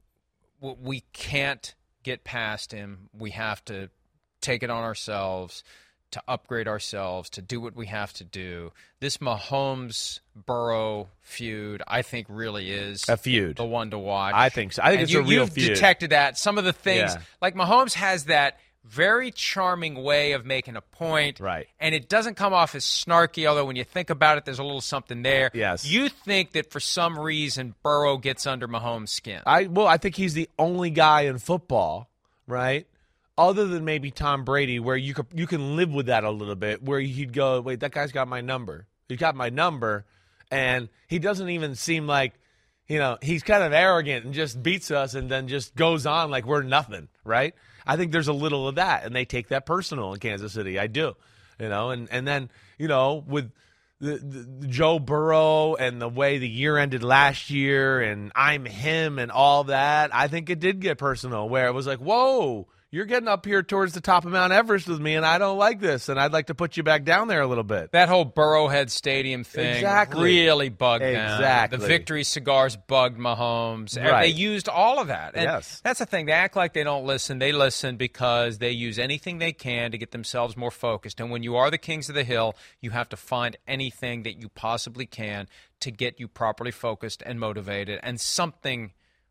w- we can't get past him. We have to take it on ourselves to upgrade ourselves, to do what we have to do. This Mahomes-Burrow feud, I think, really is a feud, the one to watch. I think so. I think and it's you, a real you've feud. You've detected that. Some of the things, Yeah. like Mahomes has that very charming way of making a point. Right. And it doesn't come off as snarky, although when you think about it, there's a little something there. Yes. You think that for some reason Burrow gets under Mahomes' skin. I well, I think he's the only guy in football, right? Other than maybe Tom Brady, where you could, you can live with that a little bit, where he'd go, wait, that guy's got my number. He got my number, and he doesn't even seem like, you know, he's kind of arrogant and just beats us and then just goes on like we're nothing, right? I think there's a little of that, and they take that personal in Kansas City. I do, you know, and, and then, you know, with the, the Joe Burrow and the way the year ended last year and I'm him and all that, I think it did get personal, where it was like, whoa, you're getting up here towards the top of Mount Everest with me, and I don't like this, and I'd like to put you back down there a little bit. That whole Burrowhead Stadium thing Exactly. really bugged Exactly. them. The victory cigars bugged Mahomes. Right. They used all of that. And Yes. that's the thing. They act like they don't listen. They listen because they use anything they can to get themselves more focused. And when you are the kings of the hill, you have to find anything that you possibly can to get you properly focused and motivated. And something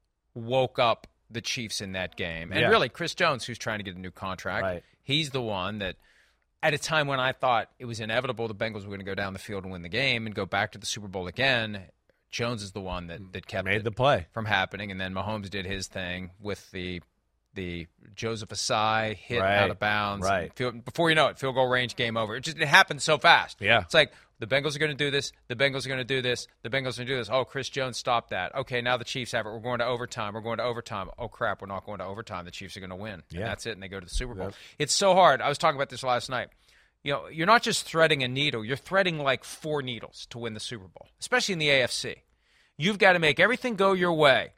woke up the Chiefs in that game. And Yeah. really, Chris Jones, who's trying to get a new contract, Right. he's the one that, at a time when I thought it was inevitable the Bengals were going to go down the field and win the game and go back to the Super Bowl again, Jones is the one that, that kept Made it the play. from happening. And then Mahomes did his thing with the the Joseph Asai hit Right. out of bounds. Right. Field, before you know it, field goal range, game over. It just it happened so fast. Yeah. It's like the Bengals are going to do this. The Bengals are going to do this. The Bengals are going to do this. Oh, Chris Jones stopped that. Okay, now the Chiefs have it. We're going to overtime. We're going to overtime. Oh, crap, we're not going to overtime. The Chiefs are going to win. Yeah. And that's it, and they go to the Super Bowl. Yep. It's so hard. I was talking about this last night. You know, you're not just threading a needle. You're threading like four needles to win the Super Bowl, especially in the A F C. You've got to make everything go your way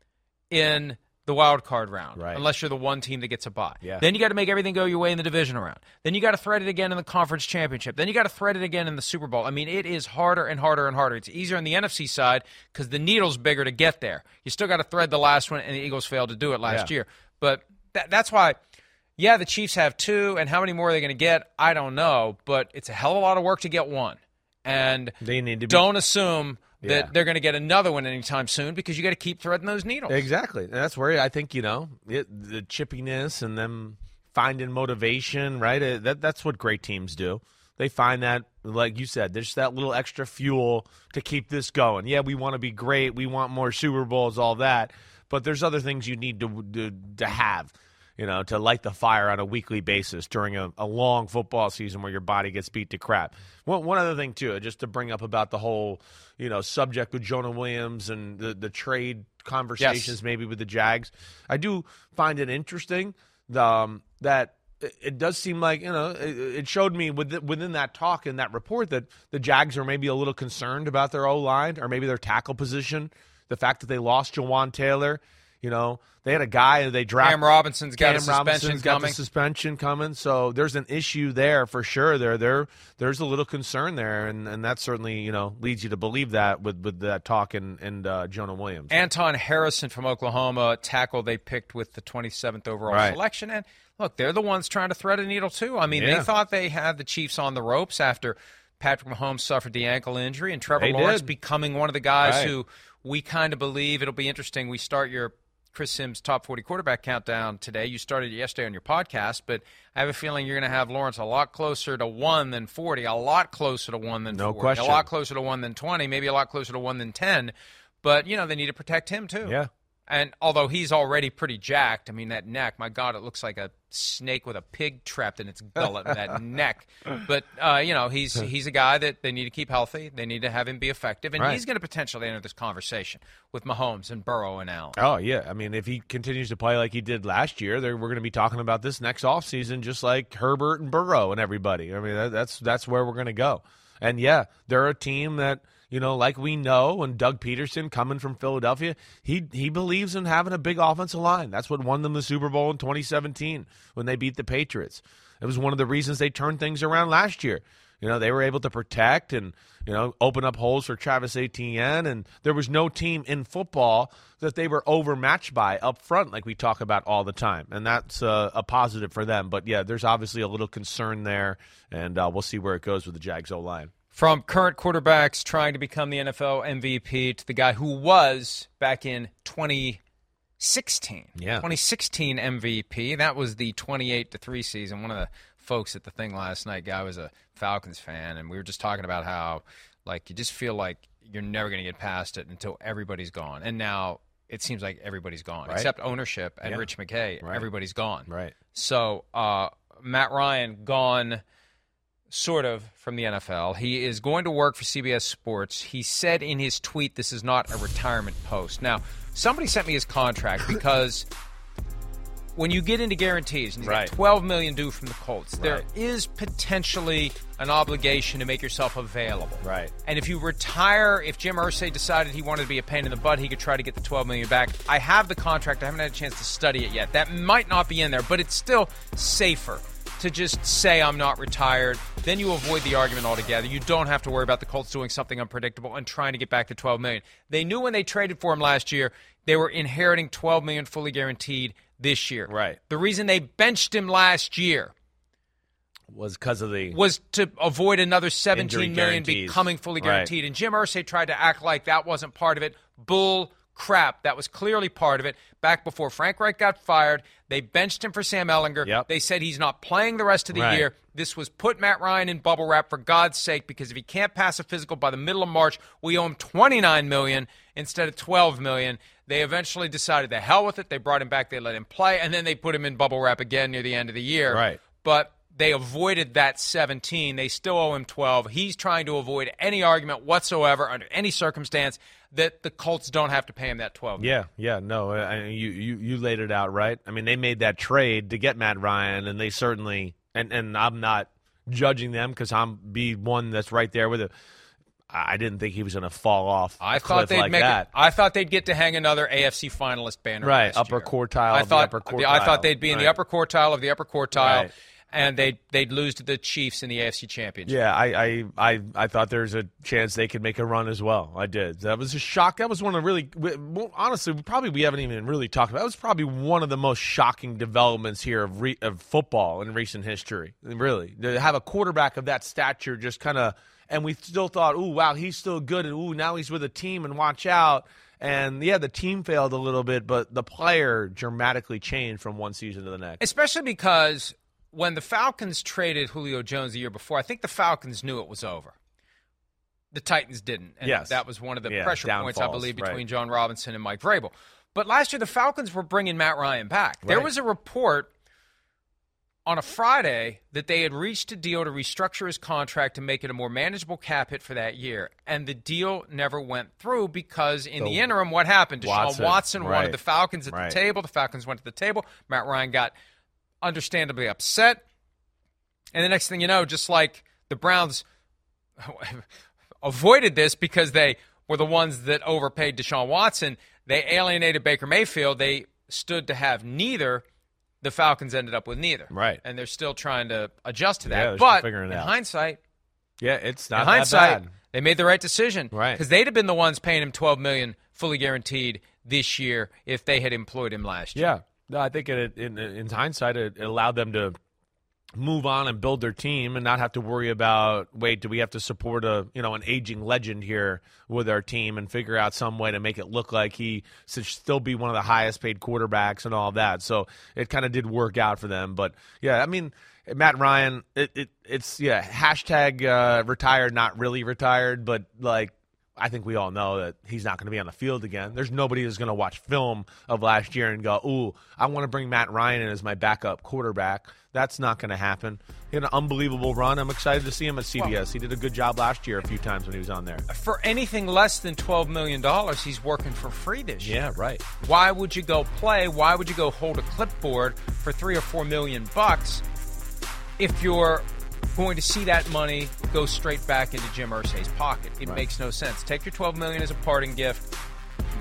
in the wild card round, Right. unless you're the one team that gets a bye. Yeah. Then you got to make everything go your way in the divisional round. Then you got to thread it again in the conference championship. Then you got to thread it again in the Super Bowl. I mean, it is harder and harder and harder. It's easier on the N F C side because the needle's bigger to get there. You still got to thread the last one, and the Eagles failed to do it last Yeah. year. But that, that's why, yeah, the Chiefs have two, and how many more are they going to get? I don't know, but it's a hell of a lot of work to get one. And They need to be- don't assume that Yeah. they're going to get another one anytime soon because you got to keep threading those needles. Exactly. And that's where I think, you know, it, the chippiness and them finding motivation, right? Uh, That That's what great teams do. They find that, like you said, there's that little extra fuel to keep this going. Yeah, we want to be great. We want more Super Bowls, all that. But there's other things you need to to, to have, you know, to light the fire on a weekly basis during a, a long football season where your body gets beat to crap. One, one other thing, too, just to bring up about the whole, you know, subject with Jonah Williams and the, the trade conversations Yes. maybe with the Jags. I do find it interesting um, that it, it does seem like, you know, it, it showed me with, within that talk and that report that the Jags are maybe a little concerned about their O-line or maybe their tackle position, the fact that they lost Jawan Taylor. You know, they had a guy that they drafted. Cam Robinson's got Cam a suspension Robinson's got coming. the suspension coming. So there's an issue there for sure. There, there, there's a little concern there, and, and that certainly, you know, leads you to believe that with, with that talk and, and uh, Jonah Williams. Anton Harrison from Oklahoma, tackle they picked with the twenty-seventh overall Right. selection. And look, they're the ones trying to thread a needle too. I mean, Yeah. they thought they had the Chiefs on the ropes after Patrick Mahomes suffered the ankle injury and Trevor They Lawrence did. becoming one of the guys Right. who we kind of believe it'll be interesting. We start your Chris Sims top forty quarterback countdown today. You started it yesterday on your podcast, but I have a feeling you're going to have Lawrence a lot closer to one than forty, a lot closer to one than No forty, question. a lot closer to one than twenty, maybe a lot closer to one than ten. But, you know, they need to protect him too. Yeah. And although he's already pretty jacked, I mean, that neck, my God, it looks like a snake with a pig trapped in its gullet, that neck. But, uh, you know, he's he's a guy that they need to keep healthy. They need to have him be effective. And Right. he's going to potentially enter this conversation with Mahomes and Burrow and Allen. Oh, yeah. I mean, if he continues to play like he did last year, there- we're going to be talking about this next offseason just like Herbert and Burrow and everybody. I mean, that, that's that's where we're going to go. And, yeah, they're a team that, you know, like we know, and Doug Peterson coming from Philadelphia, he he believes in having a big offensive line. That's what won them the Super Bowl in twenty seventeen when they beat the Patriots. It was one of the reasons they turned things around last year. You know, they were able to protect and, you know, open up holes for Travis Etienne, and there was no team in football that they were overmatched by up front like we talk about all the time, and that's uh, a positive for them. But, yeah, there's obviously a little concern there, and uh, we'll see where it goes with the Jags O-line. From current quarterbacks trying to become the N F L M V P to the guy who was back in twenty sixteen. Yeah. twenty sixteen M V P. That was the twenty-eight to three season. One of the folks at the thing last night, guy was a Falcons fan, and we were just talking about how, like, you just feel like you're never going to get past it until everybody's gone. And now it seems like everybody's gone, right. except ownership and yeah. Rich McKay. Right. Everybody's gone. Right. So uh, Matt Ryan gone sort of from the N F L. He is going to work for C B S Sports. He said in his tweet this is not a retirement post. Now, somebody sent me his contract because when you get into guarantees, and you right. got twelve million dollars due from the Colts, right. there is potentially an obligation to make yourself available. Right. And if you retire, if Jim Irsay decided he wanted to be a pain in the butt, he could try to get the twelve million dollars back. I have the contract. I haven't had a chance to study it yet. That might not be in there, but it's still safer to just say I'm not retired. Then you avoid the argument altogether. You don't have to worry about the Colts doing something unpredictable and trying to get back to twelve million dollars. They knew when they traded for him last year, they were inheriting twelve million dollars fully guaranteed this year. Right. The reason they benched him last year was because of the was to avoid another seventeen million dollars guarantees. becoming fully guaranteed. Right. And Jim Irsay tried to act like that wasn't part of it. Bull crap. That was clearly part of it. Back before Frank Reich got fired, they benched him for Sam Ehlinger. Yep. They said he's not playing the rest of the Right. year. This was put Matt Ryan in bubble wrap for God's sake, because if he can't pass a physical by the middle of March, we owe him twenty-nine million dollars instead of twelve million dollars. They eventually decided the hell with it. They brought him back. They let him play, and then they put him in bubble wrap again near the end of the year. Right. But they avoided that seventeen. They still owe him twelve. He's trying to avoid any argument whatsoever under any circumstance that the Colts don't have to pay him that twelve. Yeah, yeah, no, I, you, you you laid it out right. I mean, they made that trade to get Matt Ryan, and they certainly, and, and I'm not judging them because I'm be one that's right there with it. I didn't think he was going to fall off I a thought cliff they'd like make that. It, I thought they'd get to hang another A F C finalist banner. Right, last upper year. quartile I of thought the upper quartile. I thought they'd be in Right. the upper quartile of the upper quartile, Right. and they'd they'd lose to the Chiefs in the A F C Championship. Yeah, I, I, I, I thought there's a chance they could make a run as well. I did. That was a shock. That was one of the really, well, honestly, probably we haven't even really talked about. That was probably one of the most shocking developments here of re, of football in recent history. Really, to have a quarterback of that stature just kind of, and we still thought, ooh, wow, he's still good, and ooh, now he's with a team, and watch out. And, yeah, the team failed a little bit, but the player dramatically changed from one season to the next. Especially because when the Falcons traded Julio Jones the year before, I think the Falcons knew it was over. The Titans didn't. And yes. that was one of the yeah, pressure points, I downfalls, believe, between right. John Robinson and Mike Vrabel. But last year, the Falcons were bringing Matt Ryan back. There Right. was a report on a Friday that they had reached a deal to restructure his contract to make it a more manageable cap hit for that year. And the deal never went through because in So the interim, what happened? Deshaun Watson, Watson right. wanted the Falcons at Right. the table. The Falcons went to the table. Matt Ryan got understandably upset. And the next thing you know, just like the Browns avoided this because they were the ones that overpaid Deshaun Watson, they alienated Baker Mayfield. They stood to have neither. The Falcons ended up with neither. Right. And they're still trying to adjust to that. Yeah, they're still but figuring it in out. hindsight, Yeah, it's not in that hindsight, bad. they made the right decision. Right. Because they'd have been the ones paying him twelve million dollars fully guaranteed this year if they had employed him last year. Yeah, no, I think it, in, in hindsight, it, it allowed them to move on and build their team and not have to worry about, wait, do we have to support a you know an aging legend here with our team and figure out some way to make it look like he should still be one of the highest paid quarterbacks and all that. So it kind of did work out for them. But yeah, I mean, Matt Ryan, it, it it's yeah hashtag uh, retired, not really retired, but like. I think we all know that he's not going to be on the field again. There's nobody who's going to watch film of last year and go, ooh, I want to bring Matt Ryan in as my backup quarterback. That's not going to happen. He had an unbelievable run. I'm excited to see him at C B S. He did a good job last year a few times when he was on there. For anything less than twelve million dollars, he's working for free this year. Yeah, right. Why would you go play? Why would you go hold a clipboard for three or four million bucks if you're going to see that money go straight back into Jim Irsay's pocket? It Right. makes no sense. Take your twelve million dollars as a parting gift.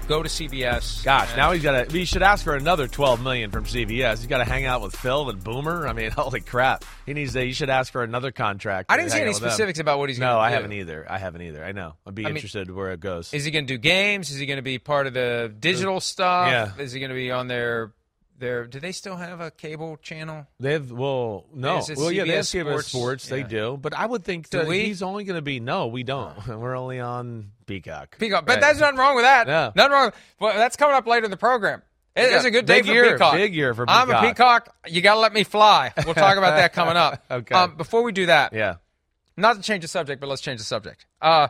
Go to C B S. Gosh, and- now he's got to. He should ask for another twelve million dollars from C B S. He's got to hang out with Phil and Boomer. I mean, holy crap! He needs to. He should ask for another contract. I didn't see hang any out with them. specifics about what he's going to No, do. I haven't either. I haven't either. I know. I'd be I mean, interested where it goes. Is he going to do games? Is he going to be part of the digital stuff? Yeah. Is he going to be on their their? Do they still have a cable channel? They have. Well, no. Is it Well, yeah, they have C B S C B S Sports? Sports. They Yeah. do. But I would think Do that we? he's only going to be. No, we don't. We're only on Peacock. Peacock, but Right. there's nothing wrong with that. No. Nothing wrong. Well, that's coming up later in the program. It- Yeah, It's a good day big for year, Peacock. big year for I'm a Peacock. Peacock. You got to let me fly. We'll talk about that coming up. Okay. Um, before we do that, Yeah. not to change the subject, but let's change the subject. Uh,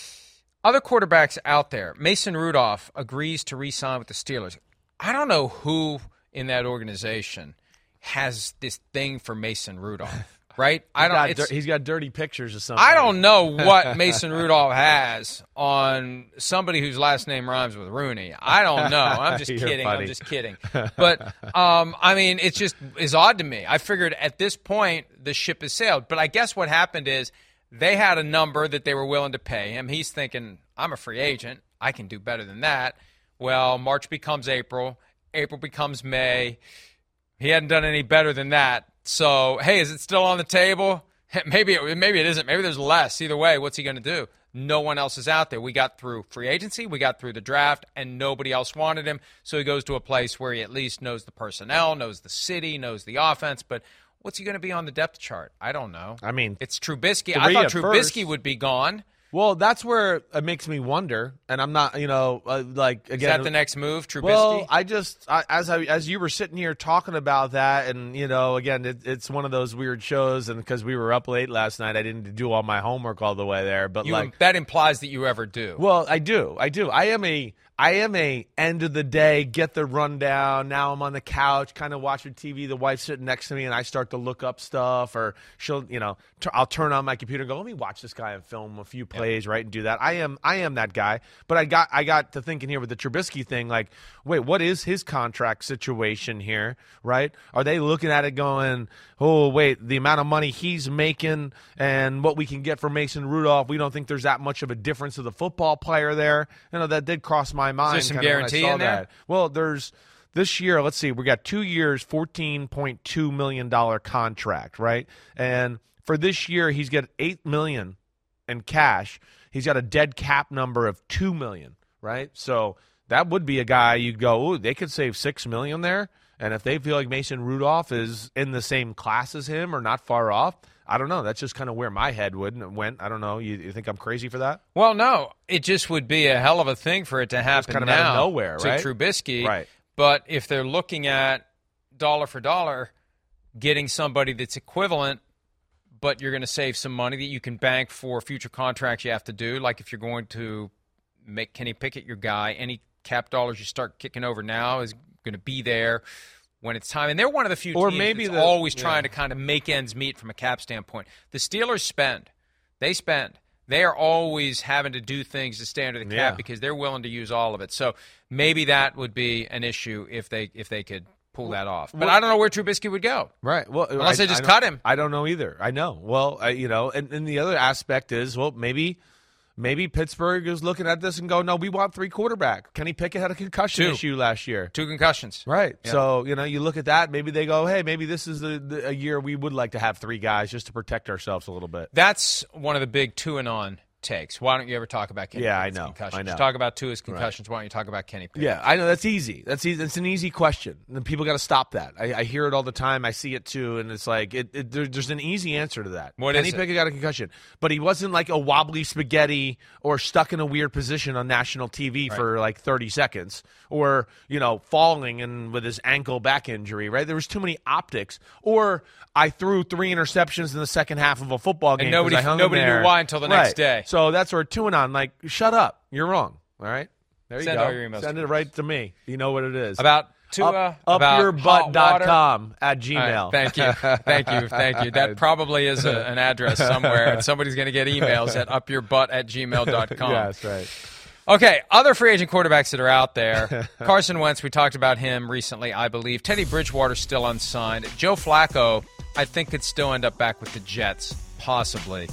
other quarterbacks out there. Mason Rudolph agrees to re-sign with the Steelers. I don't know who in that organization has this thing for Mason Rudolph, right? I He's don't. got it's- dir- he's got dirty pictures of something. I don't know what Mason Rudolph has on somebody whose last name rhymes with Rooney. I don't know. I'm just You're kidding. funny. I'm just kidding. But, um, I mean, it's just is odd to me. I figured at this point the ship has sailed. But I guess what happened is they had a number that they were willing to pay him. He's thinking, I'm a free agent. I can do better than that. Well, March becomes April. April becomes May. He hadn't done any better than that. So, hey, is it still on the table? Maybe it, maybe it isn't. Maybe there's less. Either way, what's he going to do? No one else is out there. We got through free agency. We got through the draft, and nobody else wanted him. So he goes to a place where he at least knows the personnel, knows the city, knows the offense. But what's he going to be on the depth chart? I don't know. I mean, it's Trubisky. three I thought at Trubisky first. would be gone. Well, that's where it makes me wonder, and I'm not, you know, uh, like again. Is that the next move, Trubisky? Well, I just I, as I as you were sitting here talking about that, and you know, again, it, it's one of those weird shows, and because we were up late last night, I didn't do all my homework all the way there. But You- like that implies that you ever do. Well, I do. I do. I am a I am a end of the day, get the rundown. Now I'm on the couch, kind of watching T V. The wife's sitting next to me, and I start to look up stuff, or she'll, you know, t- I'll turn on my computer and go, let me watch this guy and film a few plays, right, and do that. I am I am that guy. But I got I got to thinking here with the Trubisky thing, like, wait, what is his contract situation here, right? Are they looking at it going, oh, wait, the amount of money he's making and what we can get for Mason Rudolph, we don't think there's that much of a difference to the football player there. You know, that did cross my mind. some kinda when I guarantee saw in there? that. Well, there's this year, let's see, we got two years, fourteen point two million dollars contract, right? And for this year, he's got eight million dollars in cash. He's got a dead cap number of two million dollars, right? So that would be a guy you'd go, ooh, they could save six million dollars there. And if they feel like Mason Rudolph is in the same class as him or not far off, I don't know. That's just kind of where my head would went. I don't know. You, you think I'm crazy for that? Well, no. It just would be a hell of a thing for it to happen kind of now out of nowhere, to right? Trubisky. Right. But if they're looking at dollar for dollar, getting somebody that's equivalent, but you're going to save some money that you can bank for future contracts you have to do, like if you're going to make Kenny Pickett your guy, any cap dollars you start kicking over now is going to be there when it's time. And they're one of the few Or teams maybe that's the- always yeah. trying to kind of make ends meet from a cap standpoint. The Steelers spend. They spend. They are always having to do things to stay under the cap Yeah. because they're willing to use all of it. So maybe that would be an issue if they if they could pull that off. But Well- I don't know where Trubisky would go. Right. Well, Unless I- they just I cut don't- him. I don't know either. I know. Well, I, you know, and, and the other aspect is, well, maybe maybe Pittsburgh is looking at this and go, no, we want three quarterback. Kenny Pickett had a concussion Two. issue last year. Two concussions. Right. Yeah. So, you know, you look at that, maybe they go, hey, maybe this is the, the, a year we would like to have three guys just to protect ourselves a little bit. That's one of the big two and on takes. Why don't you ever talk about Kenny Yeah, I Pickett's know. concussions? I know. You talk about two as concussions. Why don't you talk about Kenny Pickett? Yeah, I know that's easy. That's easy. It's an easy question. And people got to stop that. I, I hear it all the time. I see it too, and it's like it, it, there, there's an easy answer to that. What Kenny is it? Pickett got a concussion, but he wasn't like a wobbly spaghetti or stuck in a weird position on national T V Right. for like thirty seconds, or you know falling and with his ankle back injury. Right? There was too many optics. Or I threw three interceptions in the second half of a football game. 'cause nobody- I hung nobody in knew there. why until the next Right. day. So that's where two and on. Like, shut up. You're wrong. All right. There you Send go. all your emails Send to it right to me. You know what it is. About Tua, Up, about upyourbutt dot hot com at All Gmail. right, thank you. Thank you. Thank you. That probably is a, an address somewhere, and somebody's going to get emails at upyourbutt at gmail dot com. Yes, right. Okay, other free agent quarterbacks that are out there. Carson Wentz, we talked about him recently, I believe. Teddy Bridgewater still unsigned. Joe Flacco, I think, could still end up back with the Jets, possibly.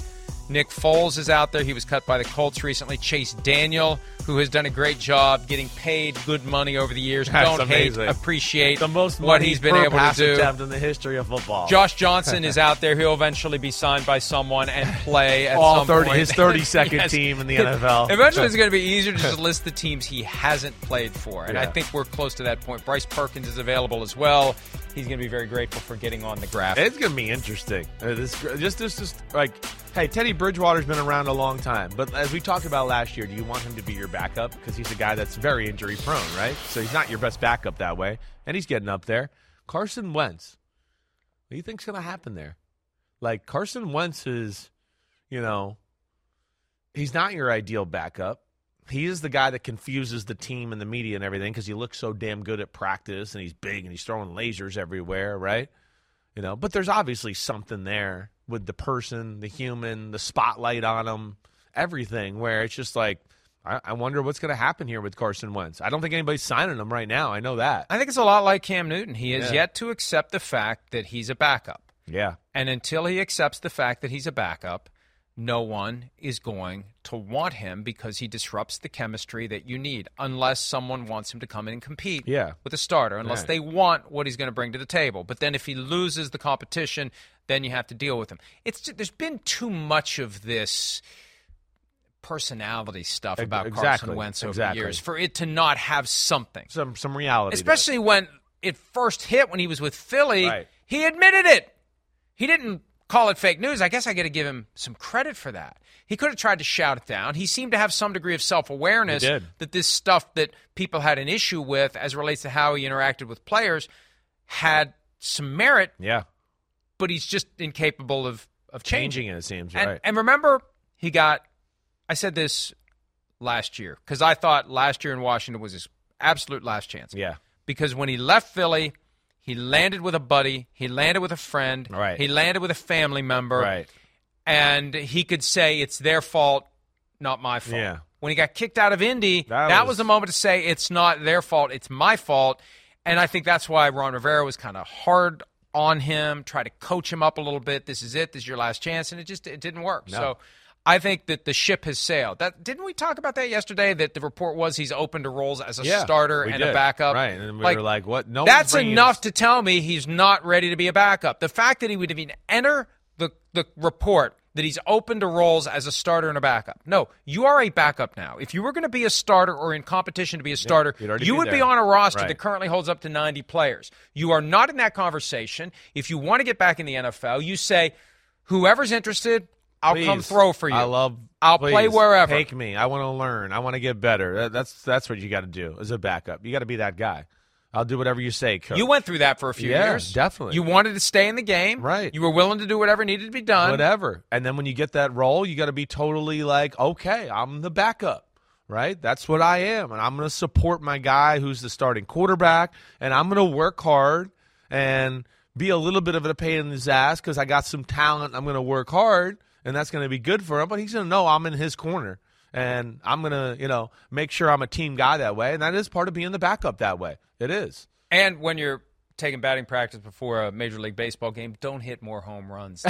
Nick Foles is out there. He was cut by the Colts recently. Chase Daniel, who has done a great job getting paid good money over the years. That's Don't amazing. hate, appreciate the most what he's been able to do. Attempt in the history of football. Josh Johnson is out there. He'll eventually be signed by someone and play at All some thirty, point. his thirty-second Yes. team in the N F L. Eventually, it's going to be easier to just list the teams he hasn't played for, and Yeah. I think we're close to that point. Bryce Perkins is available as well. He's going to be very grateful for getting on the graphic. It's going to be interesting. Uh, this, just, this, just like, hey, Teddy Bridgewater's been around a long time, but as we talked about last year, do you want him to be your backup? Because he's a guy that's very injury prone, right? So he's not your best backup that way, and he's getting up there. Carson Wentz, what do you think's going to happen there? Like, Carson Wentz is, you know, he's not your ideal backup. He is the guy that confuses the team and the media and everything because he looks so damn good at practice and he's big and he's throwing lasers everywhere, right? You know, but there's obviously something there with the person, the human, the spotlight on him, everything, where it's just like, I, I wonder what's going to happen here with Carson Wentz. I don't think anybody's signing him right now. I know that. I think it's a lot like Cam Newton. He has Yeah. yet to accept the fact that he's a backup. Yeah. And until he accepts the fact that he's a backup, no one is going to want him because he disrupts the chemistry that you need, unless someone wants him to come in and compete Yeah. with a starter, unless Right. they want what he's going to bring to the table. But then if he loses the competition, then you have to deal with him. It's just, there's been too much of this personality stuff Ex- about exactly. Carson Wentz over Exactly. the years for it to not have something. Some some reality. to it. Especially when it first hit when he was with Philly, Right. he admitted it. He didn't call it fake news. I guess I got to give him some credit for that. He could have tried to shout it down. He seemed to have some degree of self-awareness He did. that this stuff that people had an issue with as it relates to how he interacted with players had some merit, Yeah. but he's just incapable of, of changing. Changing it, it seems, And, right. and remember, he got, I said this last year, because I thought last year in Washington was his absolute last chance. Yeah. Because when he left Philly, he landed with a buddy, he landed with a friend, Right. he landed with a family member, Right. and he could say it's their fault, not my fault. Yeah. When he got kicked out of Indy, That that, was, was- the moment to say it's not their fault, it's my fault. And I think that's why Ron Rivera was kind of hard on him, try to coach him up a little bit. This is it. This is your last chance. And it just it didn't work. No. So I think that the ship has sailed. That Didn't we talk about that yesterday, that the report was he's open to roles as a Yeah, starter we and a did. backup? Right, and we were like, what? No one's That's bringing- enough to tell me he's not ready to be a backup. The fact that he would even enter the, the report that he's open to roles as a starter and a backup. No, you are a backup now. If you were going to be a starter or in competition to be a starter, you'd already you be would be there. on a roster Right. that currently holds up to ninety players. You are not in that conversation. If you want to get back in the N F L, you say, whoever's interested, I'll Please. come throw for you. I love. I'll please, play wherever. Take me. I want to learn. I want to get better. That, that's that's what you got to do as a backup. You got to be that guy. I'll do whatever you say, coach. You went through that for a few Yeah, years. definitely. You wanted to stay in the game. Right. You were willing to do whatever needed to be done. whatever. And then when you get that role, you got to be totally like, okay, I'm the backup, right? That's what I am, and I'm going to support my guy who's the starting quarterback, and I'm going to work hard and be a little bit of a pain in his ass because I got some talent. I'm going to work hard, and that's going to be good for him. But he's going to know I'm in his corner, and I'm going to, you know, make sure I'm a team guy that way, and that is part of being the backup that way. It is. And when you're taking batting practice before a Major League Baseball game, don't hit more home runs.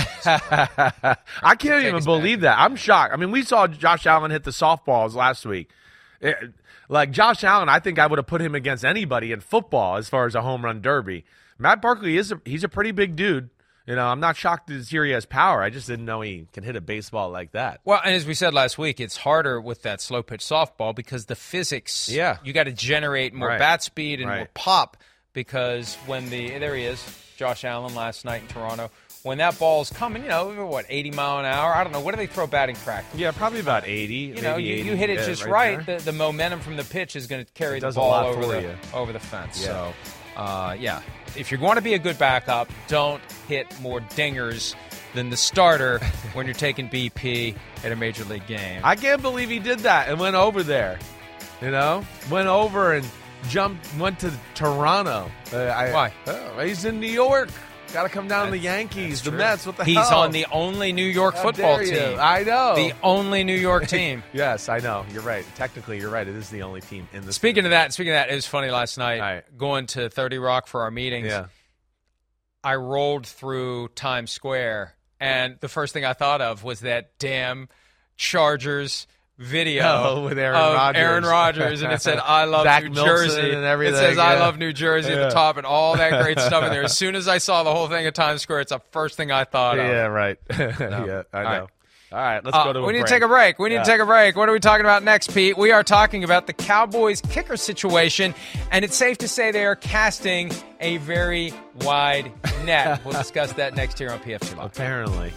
I can't even believe that. I'm shocked. I mean, we saw Josh Allen hit the softballs last week. It, like, Josh Allen, I think I would have put him against anybody in football as far as a home run derby. Matt Barkley, is a, he's a pretty big dude. You know, I'm not shocked to hear he has power. I just didn't know he can hit a baseball like that. Well, and as we said last week, it's harder with that slow pitch softball because the physics, Yeah. you got to generate more Right. bat speed and Right. more pop because when the, there he is, Josh Allen last night in Toronto, when that ball's coming, you know, what, eighty mile an hour? I don't know. What do they throw batting practice? Yeah, probably about eighty. You know, maybe you, eighty. you hit it Yeah, just right right. there. The, the momentum from the pitch is going to carry It the does a ball lot over for the, you. over the fence. Yeah. So, uh, yeah, if you're going to be a good backup, don't hit more dingers than the starter when you're taking B P at a Major League game. I can't believe he did that and went over there. You know, went over and jumped, went to Toronto. Uh, I, Why? Oh, he's in New York. Got to come down to the Yankees, the true. Mets. What the He's hell? on the only New York How football dare you. team. I know. The only New York team. Yes, I know. You're right. Technically, you're right. It is the only team in the. Speaking of that, speaking of that, it was funny last night Right. going to thirty Rock for our meetings. Yeah. I rolled through Times Square and the first thing I thought of was that damn Chargers video oh, with Aaron of Rodgers. Aaron Rodgers, and it said, I love Zach New Milson Jersey. and everything. It says, I yeah. love New Jersey yeah. at the top and all that great stuff in there. As soon as I saw the whole thing at Times Square, it's the first thing I thought of. Yeah, right. No. yeah, I All know. right. All right, let's Uh, go to a we need break. to take a break. We need Yeah. to take a break. What are we talking about next, Pete? We are talking about the Cowboys kicker situation, and it's safe to say they are casting a very wide net. We'll discuss that next here on P F T Live. Apparently.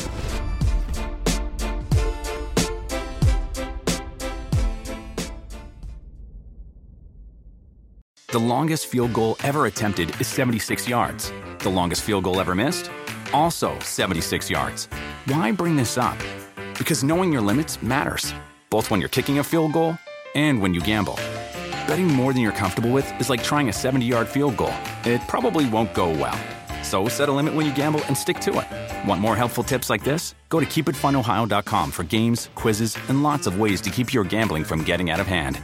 The longest field goal ever attempted is seventy-six yards. The longest field goal ever missed? Also seventy-six yards. Why bring this up? Because knowing your limits matters, both when you're kicking a field goal and when you gamble. Betting more than you're comfortable with is like trying a seventy-yard field goal. It probably won't go well. So set a limit when you gamble and stick to it. Want more helpful tips like this? Go to keep it fun ohio dot com for games, quizzes, and lots of ways to keep your gambling from getting out of hand.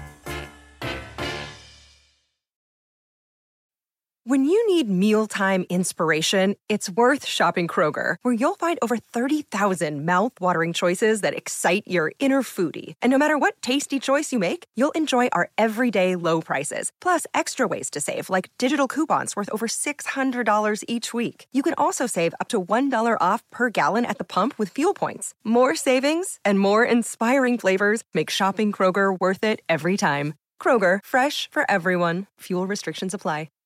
When you need mealtime inspiration, it's worth shopping Kroger, where you'll find over thirty thousand mouth-watering choices that excite your inner foodie. And no matter what tasty choice you make, you'll enjoy our everyday low prices, plus extra ways to save, like digital coupons worth over six hundred dollars each week. You can also save up to one dollar off per gallon at the pump with fuel points. More savings and more inspiring flavors make shopping Kroger worth it every time. Kroger, fresh for everyone. Fuel restrictions apply.